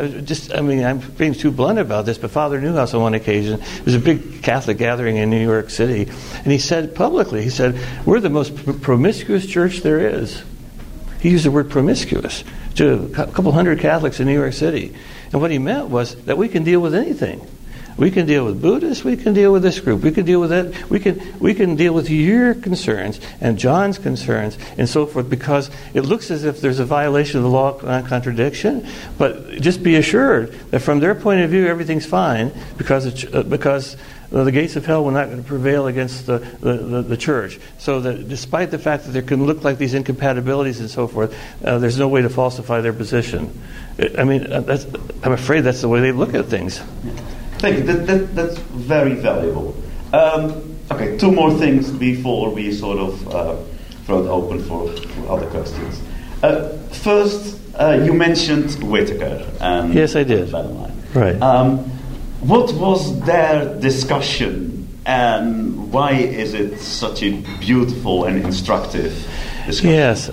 I'm being too blunt about this, but Father Newhouse on one occasion, there was a big Catholic gathering in New York City, and he said publicly, we're the most promiscuous church there is. He used the word promiscuous to a couple hundred Catholics in New York City. And what he meant was that we can deal with anything. We can deal with Buddhists, we can deal with this group, we can deal with that, we can deal with your concerns and John's concerns and so forth, because it looks as if there's a violation of the law of non-contradiction, but just be assured that from their point of view everything's fine because the gates of hell were not going to prevail against the church. So that despite the fact that there can look like these incompatibilities and so forth, there's no way to falsify their position. I'm afraid that's the way they look at things. Thank you. That's very valuable. Two more things before we sort of throw it open for other questions. First, you mentioned Whitaker. Yes, I did. Right. What was their discussion, and why is it such a beautiful and instructive discussion? Yes,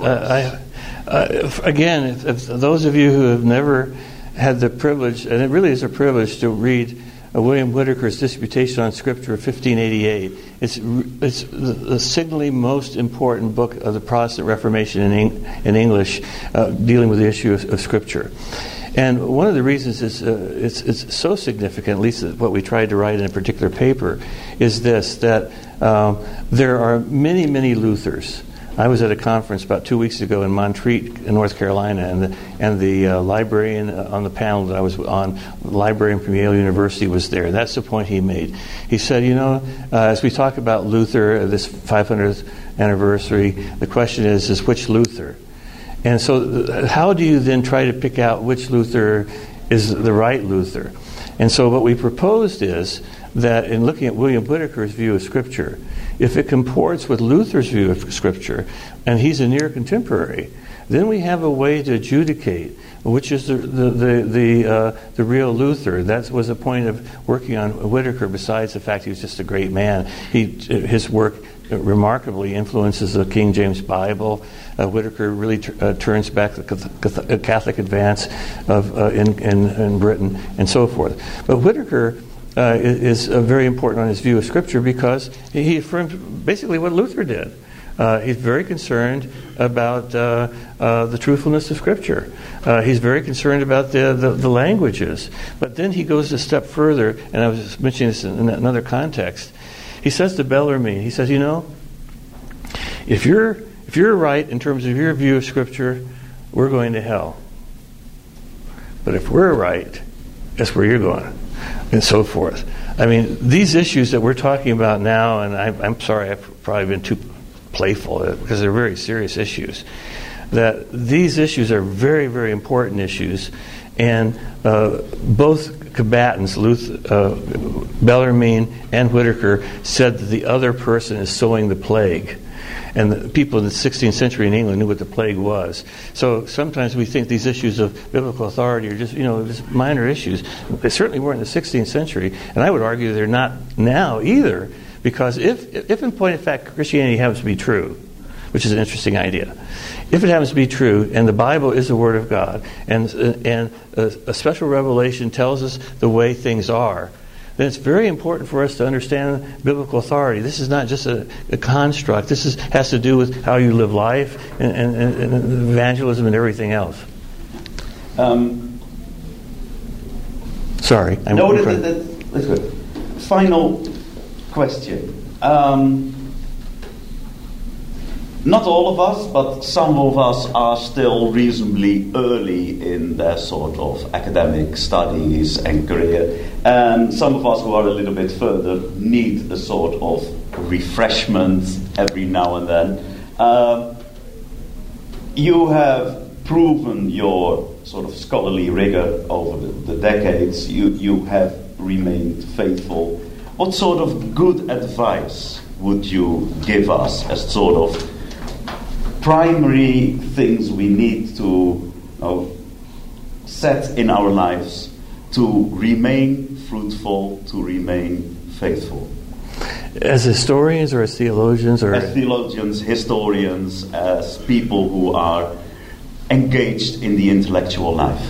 again, if those of you who have never had the privilege, and it really is a privilege to read William Whitaker's Disputation on Scripture of 1588. It's the signally most important book of the Protestant Reformation in English, dealing with the issue of Scripture. And one of the reasons it's so significant, at least what we tried to write in a particular paper, is this, that there are many, many Luthers I was at a conference about 2 weeks ago in Montreat, in North Carolina, and the librarian on the panel that I was on, the librarian from Yale University, was there. And that's the point he made. He said, as we talk about Luther, this 500th anniversary, the question is which Luther? And so how do you then try to pick out which Luther is the right Luther? And so what we proposed is that in looking at William Whitaker's view of Scripture, if it comports with Luther's view of Scripture, and he's a near contemporary, then we have a way to adjudicate which is the real Luther. That was a point of working on Whitaker, besides the fact he was just a great man. His work remarkably influences the King James Bible. Whitaker really turns back the Catholic advance in Britain and so forth. But Whitaker is very important on his view of Scripture because he affirmed basically what Luther did. He's very concerned about the truthfulness of Scripture. He's very concerned about the languages. But then he goes a step further, and I was mentioning this in another context. He says to Bellarmine, he says, if you're right in terms of your view of Scripture, we're going to hell. But if we're right, that's where you're going. And so forth. I mean, these issues that we're talking about now, and I'm sorry, I've probably been too playful because they're very serious issues, that these issues are very, very important issues, and both combatants, Bellarmine and Whitaker, said that the other person is sowing the plague. And the people in the 16th century in England knew what the plague was. So sometimes we think these issues of biblical authority are just, just minor issues. They certainly weren't in the 16th century, and I would argue they're not now either, because if in point of fact Christianity happens to be true, which is an interesting idea, if it happens to be true, and the Bible is the Word of God, and a special revelation tells us the way things are, then it's very important for us to understand biblical authority. This is not just a construct. This has to do with how you live life and evangelism and everything else. Sorry. That's good. Final question. Not all of us, but some of us are still reasonably early in their sort of academic studies and career. And some of us who are a little bit further need a sort of refreshment every now and then. You have proven your sort of scholarly rigor over the decades. You have remained faithful. What sort of good advice would you give us as sort of primary things we need to set in our lives to remain fruitful, to remain faithful? As historians or as theologians? As theologians, historians, as people who are engaged in the intellectual life.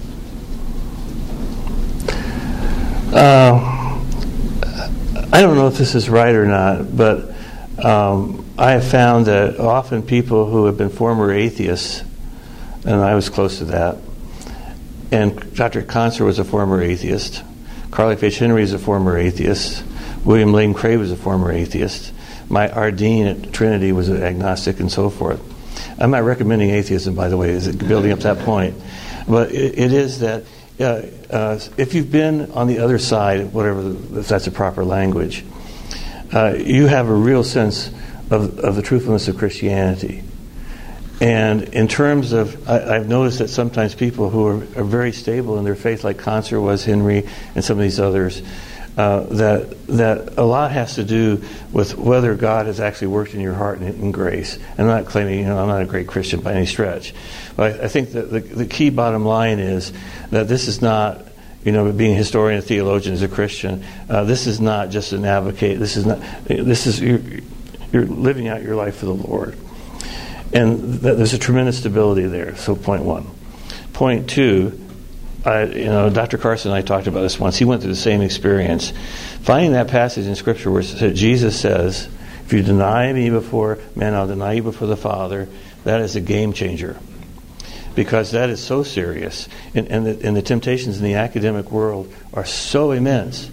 I don't know if this is right or not, but I have found that often people who have been former atheists, and I was close to that, and Dr. Conser was a former atheist, Carl F. H. Henry is a former atheist, William Lane Craig was a former atheist, our dean at Trinity was an agnostic, and so forth. I'm not recommending atheism, by the way, is it building up that point, but it is that if you've been on the other side, whatever, if that's a proper language, you have a real sense of the truthfulness of Christianity. And in terms of, I've noticed that sometimes people who are very stable in their faith, like Conser was, Henry, and some of these others, that a lot has to do with whether God has actually worked in your heart in grace. I'm not claiming, I'm not a great Christian by any stretch. But I think that the key bottom line is that this is not, being a historian, a theologian, as a Christian, this is not just an advocate. This is you're living out your life for the Lord. And there's a tremendous stability there. So point one. Point two, Dr. Carson and I talked about this once. He went through the same experience. Finding that passage in Scripture where Jesus says, if you deny me before men, I'll deny you before the Father, that is a game changer. Because that is so serious. And the temptations in the academic world are so immense.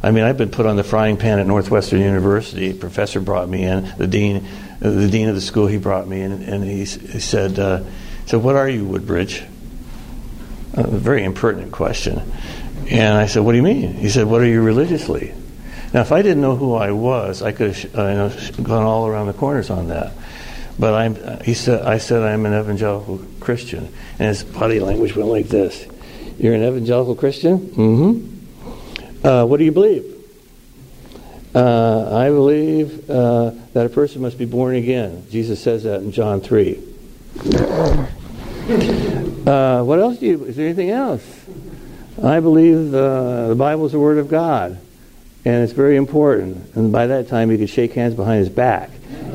I mean, I've been put on the frying pan at Northwestern University. A professor brought me in, the dean of the school. He brought me in, and he said, "So what are you, Woodbridge?" A very impertinent question. And I said, "What do you mean?" He said, "What are you religiously?" Now, if I didn't know who I was, I could have gone all around the corners on that. But I said I'm an evangelical Christian, and his body language went like this: "You're an evangelical Christian? Mm-hmm. What do you believe?" "I believe that a person must be born again." Jesus says that in John 3. "What else do you? Is there anything else?" "I believe the Bible is the Word of God, and it's very important." And by that time, he could shake hands behind his back.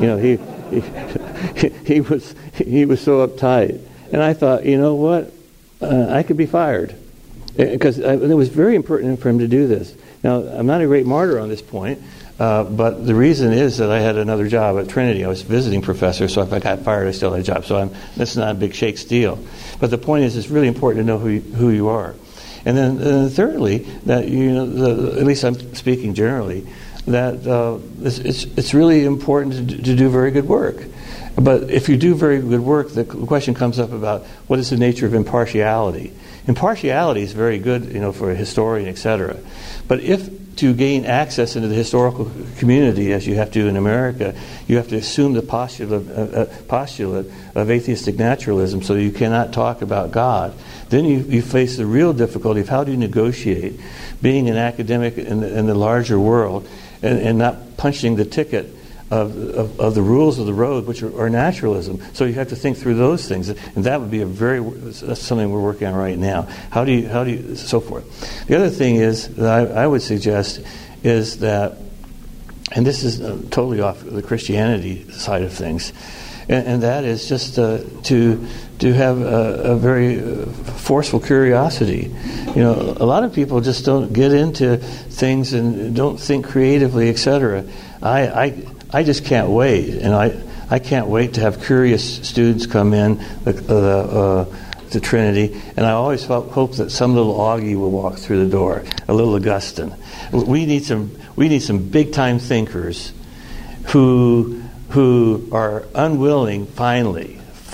He was so uptight, and I thought, you know what, I could be fired, because it was very important for him to do this. Now, I'm not a great martyr on this point, but the reason is that I had another job at Trinity. I was visiting professor, so if I got fired, I still had a job. So that's not a big Shakes deal. But the point is, it's really important to know who you are. And then thirdly, that at least I'm speaking generally, that it's really important to do very good work. But if you do very good work, the question comes up about what is the nature of impartiality. Impartiality is very good, for a historian, etc. But if to gain access into the historical community, as you have to in America, you have to assume the postulate of atheistic naturalism, so you cannot talk about God. Then you face the real difficulty of how do you negotiate being an academic in the larger world and not punching the ticket of the rules of the road, which are naturalism. So you have to think through those things, and that would be that's something we're working on right now. How do you so forth. The other thing is that I would suggest is that, and this is totally off the Christianity side of things, and that is just to have a very forceful curiosity. A lot of people just don't get into things and don't think creatively, etc. I just can't wait, and I can't wait to have curious students come in to Trinity, and I always hope that some little Augie will walk through the door, a little Augustine. We need some big time thinkers who are unwilling finally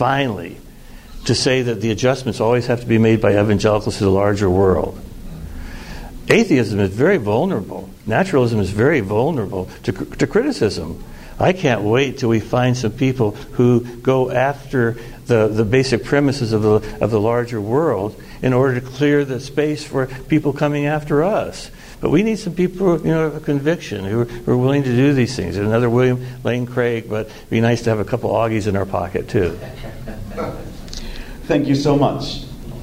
to say that the adjustments always have to be made by evangelicals to the larger world. Atheism is very vulnerable. Naturalism is very vulnerable to criticism. I can't wait till we find some people who go after the basic premises of the larger world in order to clear the space for people coming after us. But we need some people, of conviction who are willing to do these things. There's another William Lane Craig, but it'd be nice to have a couple Augies in our pocket too. Thank you so much.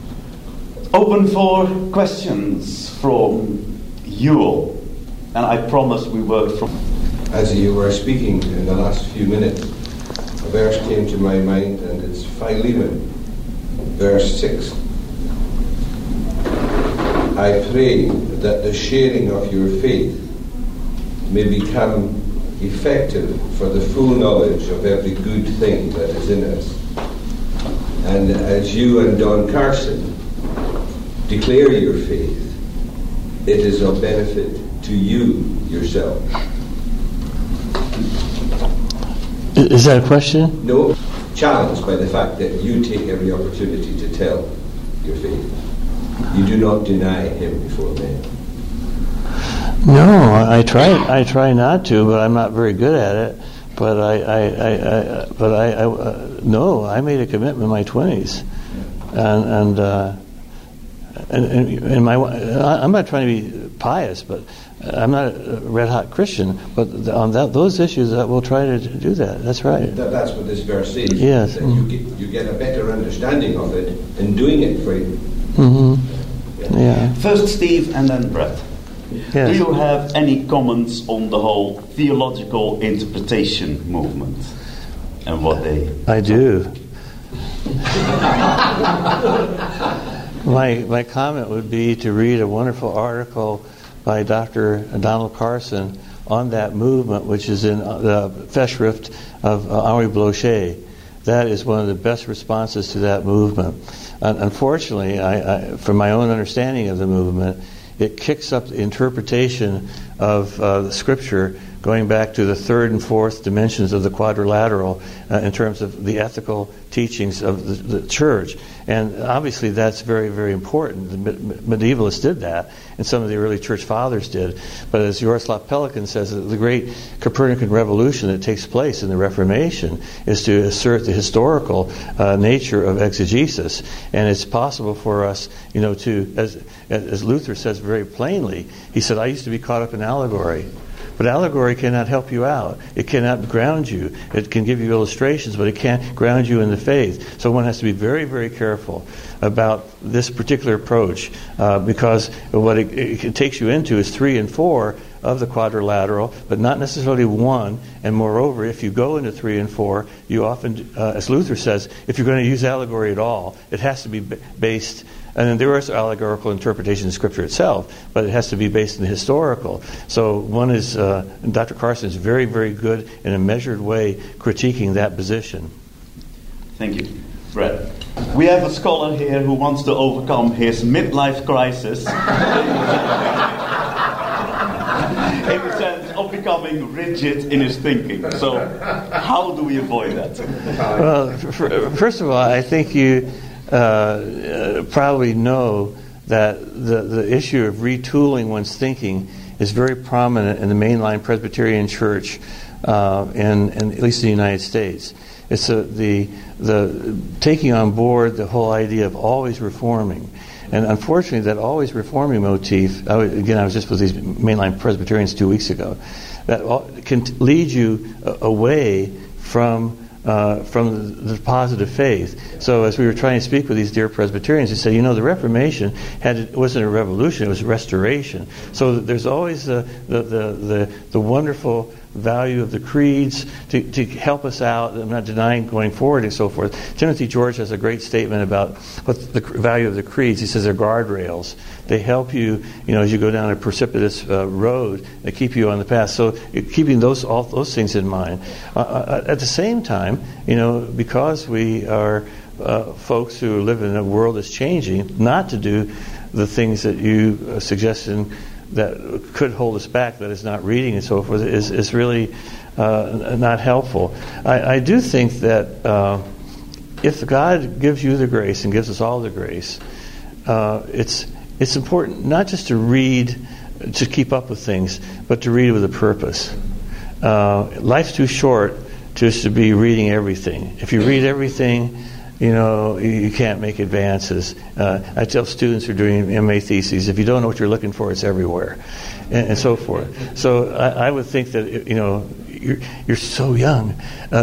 Open for questions from you all. And I promise we work from... As you were speaking in the last few minutes, a verse came to my mind, and it's Philemon, verse 6. I pray that the sharing of your faith may become effective for the full knowledge of every good thing that is in us. And as you and Don Carson declare your faith, it is of benefit to you yourself. Is that a question? No, challenged by the fact that you take every opportunity to tell your faith. You do not deny him before men. No, I try not to, but I'm not very good at it. But I made a commitment in my 20s, and I'm not trying to be pious, but I'm not a red hot Christian. But on those issues, we'll try to do that. That's right. That's what this verse says. Yes. That you get a better understanding of it in doing it for you. Mm-hmm. Yeah. First Steve and then Brett. Yes. Do you have any comments on the whole theological interpretation movement and what they... I do. My comment would be to read a wonderful article by Dr. Donald Carson on that movement, which is in the Festschrift of Henri Blocher. That is one of the best responses to that movement. Unfortunately, from my own understanding of the movement, it kicks up the interpretation of the Scripture, going back to the third and fourth dimensions of the quadrilateral in terms of the ethical teachings of the church. And obviously that's very, very important. The medievalists did that, and some of the early church fathers did. But as Jaroslav Pelikan says, the great Copernican revolution that takes place in the Reformation is to assert the historical nature of exegesis. And it's possible for us, to, as Luther says very plainly, he said, I used to be caught up in allegory. But allegory cannot help you out. It cannot ground you. It can give you illustrations, but it can't ground you in the faith. So one has to be very, very careful about this particular approach because what it takes you into is 3 and 4 of the quadrilateral, but not necessarily 1. And moreover, if you go into 3 and 4, you often, as Luther says, if you're going to use allegory at all, it has to be based. And then there is allegorical interpretation in Scripture itself, but it has to be based in the historical. So one is, Dr. Carson is very, very good in a measured way critiquing that position. Thank you. Brett. We have a scholar here who wants to overcome his midlife crisis in the sense of becoming rigid in his thinking. So how do we avoid that? Well, first of all, I think you probably know that the issue of retooling one's thinking is very prominent in the mainline Presbyterian Church, and at least in the United States. It's the taking on board the whole idea of always reforming. And unfortunately, that always reforming motif, I was just with these mainline Presbyterians 2 weeks ago, that can lead you away from the positive faith. So as we were trying to speak with these dear Presbyterians, they said, the Reformation wasn't a revolution, it was a restoration. So there's always the wonderful value of the creeds to help us out. I'm not denying going forward and so forth. Timothy George has a great statement about what the value of the creeds. He says they're guardrails. They help you, as you go down a precipitous road, they keep you on the path. So keeping all those things in mind. At the same time, because we are folks who live in a world that's changing, not to do the things that you suggested that could hold us back, that is not reading and so forth, is really not helpful. I do think that if God gives you the grace and gives us all the grace, it's important not just to read to keep up with things, but to read with a purpose. Life's too short just to be reading everything. If you read everything, you can't make advances. I tell students who are doing MA theses, if you don't know what you're looking for, it's everywhere, and so forth. So I would think that you're so young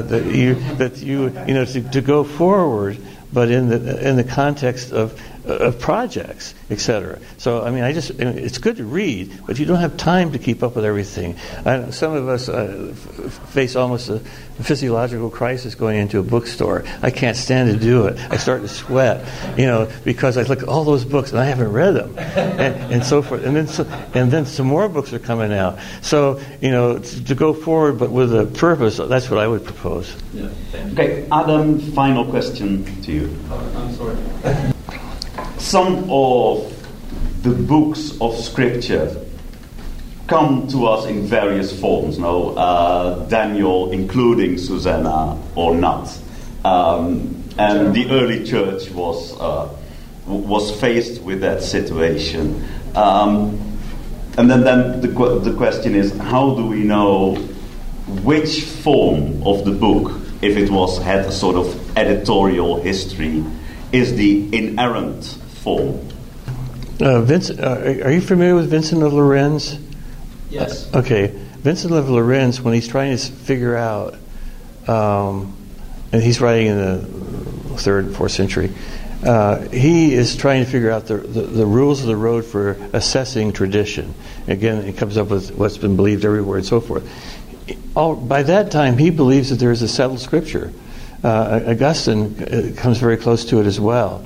to go forward, but in the context of projects, etc. So it's good to read, but you don't have time to keep up with everything. Some of us face almost a physiological crisis going into a bookstore. I can't stand to do it. I start to sweat, because I look at all those books and I haven't read them, and so forth. And then some more books are coming out. So to go forward, but with a purpose. That's what I would propose. Yeah. Okay, Adam. Final question to you. I'm sorry. Some of the books of Scripture come to us in various forms. Daniel, including Susanna, or not, and the early church was faced with that situation. And then the question is, how do we know which form of the book, if it had a sort of editorial history, is the inerrant form? Vincent, are you familiar with Vincent of Lorenz? Yes. Okay. Vincent of Lorenz, when he's trying to figure out, and he's writing in the 3rd and 4th century, he is trying to figure out the rules of the road for assessing tradition. Again, it comes up with what's been believed everywhere and so forth. By that time, he believes that there is a settled Scripture. Augustine comes very close to it as well.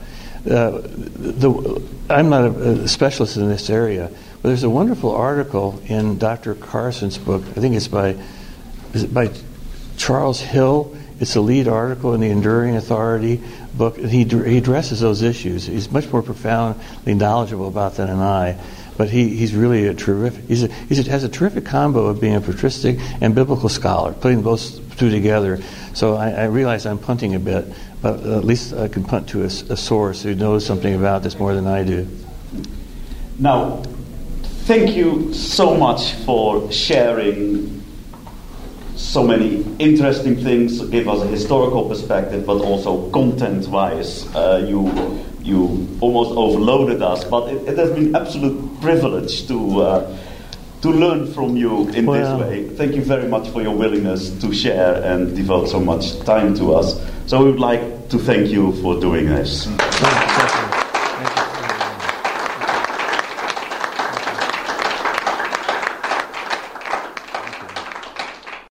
I'm not a specialist in this area, but there's a wonderful article in Dr. Carson's book. I think it's by Charles Hill. It's a lead article in the Enduring Authority book. He addresses those issues. He's much more profoundly knowledgeable about that than I. but he's really a terrific. Has a terrific combo of being a patristic and biblical scholar, putting those two together. So I realize I'm punting a bit, but at least I can punt to a source who knows something about this more than I do. Now, thank you so much for sharing so many interesting things, give us a historical perspective, but also content-wise. You almost overloaded us, but it has been absolute privilege to learn from you in this way. Thank you very much for your willingness to share and devote so much time to us. So we would like to thank you for doing this.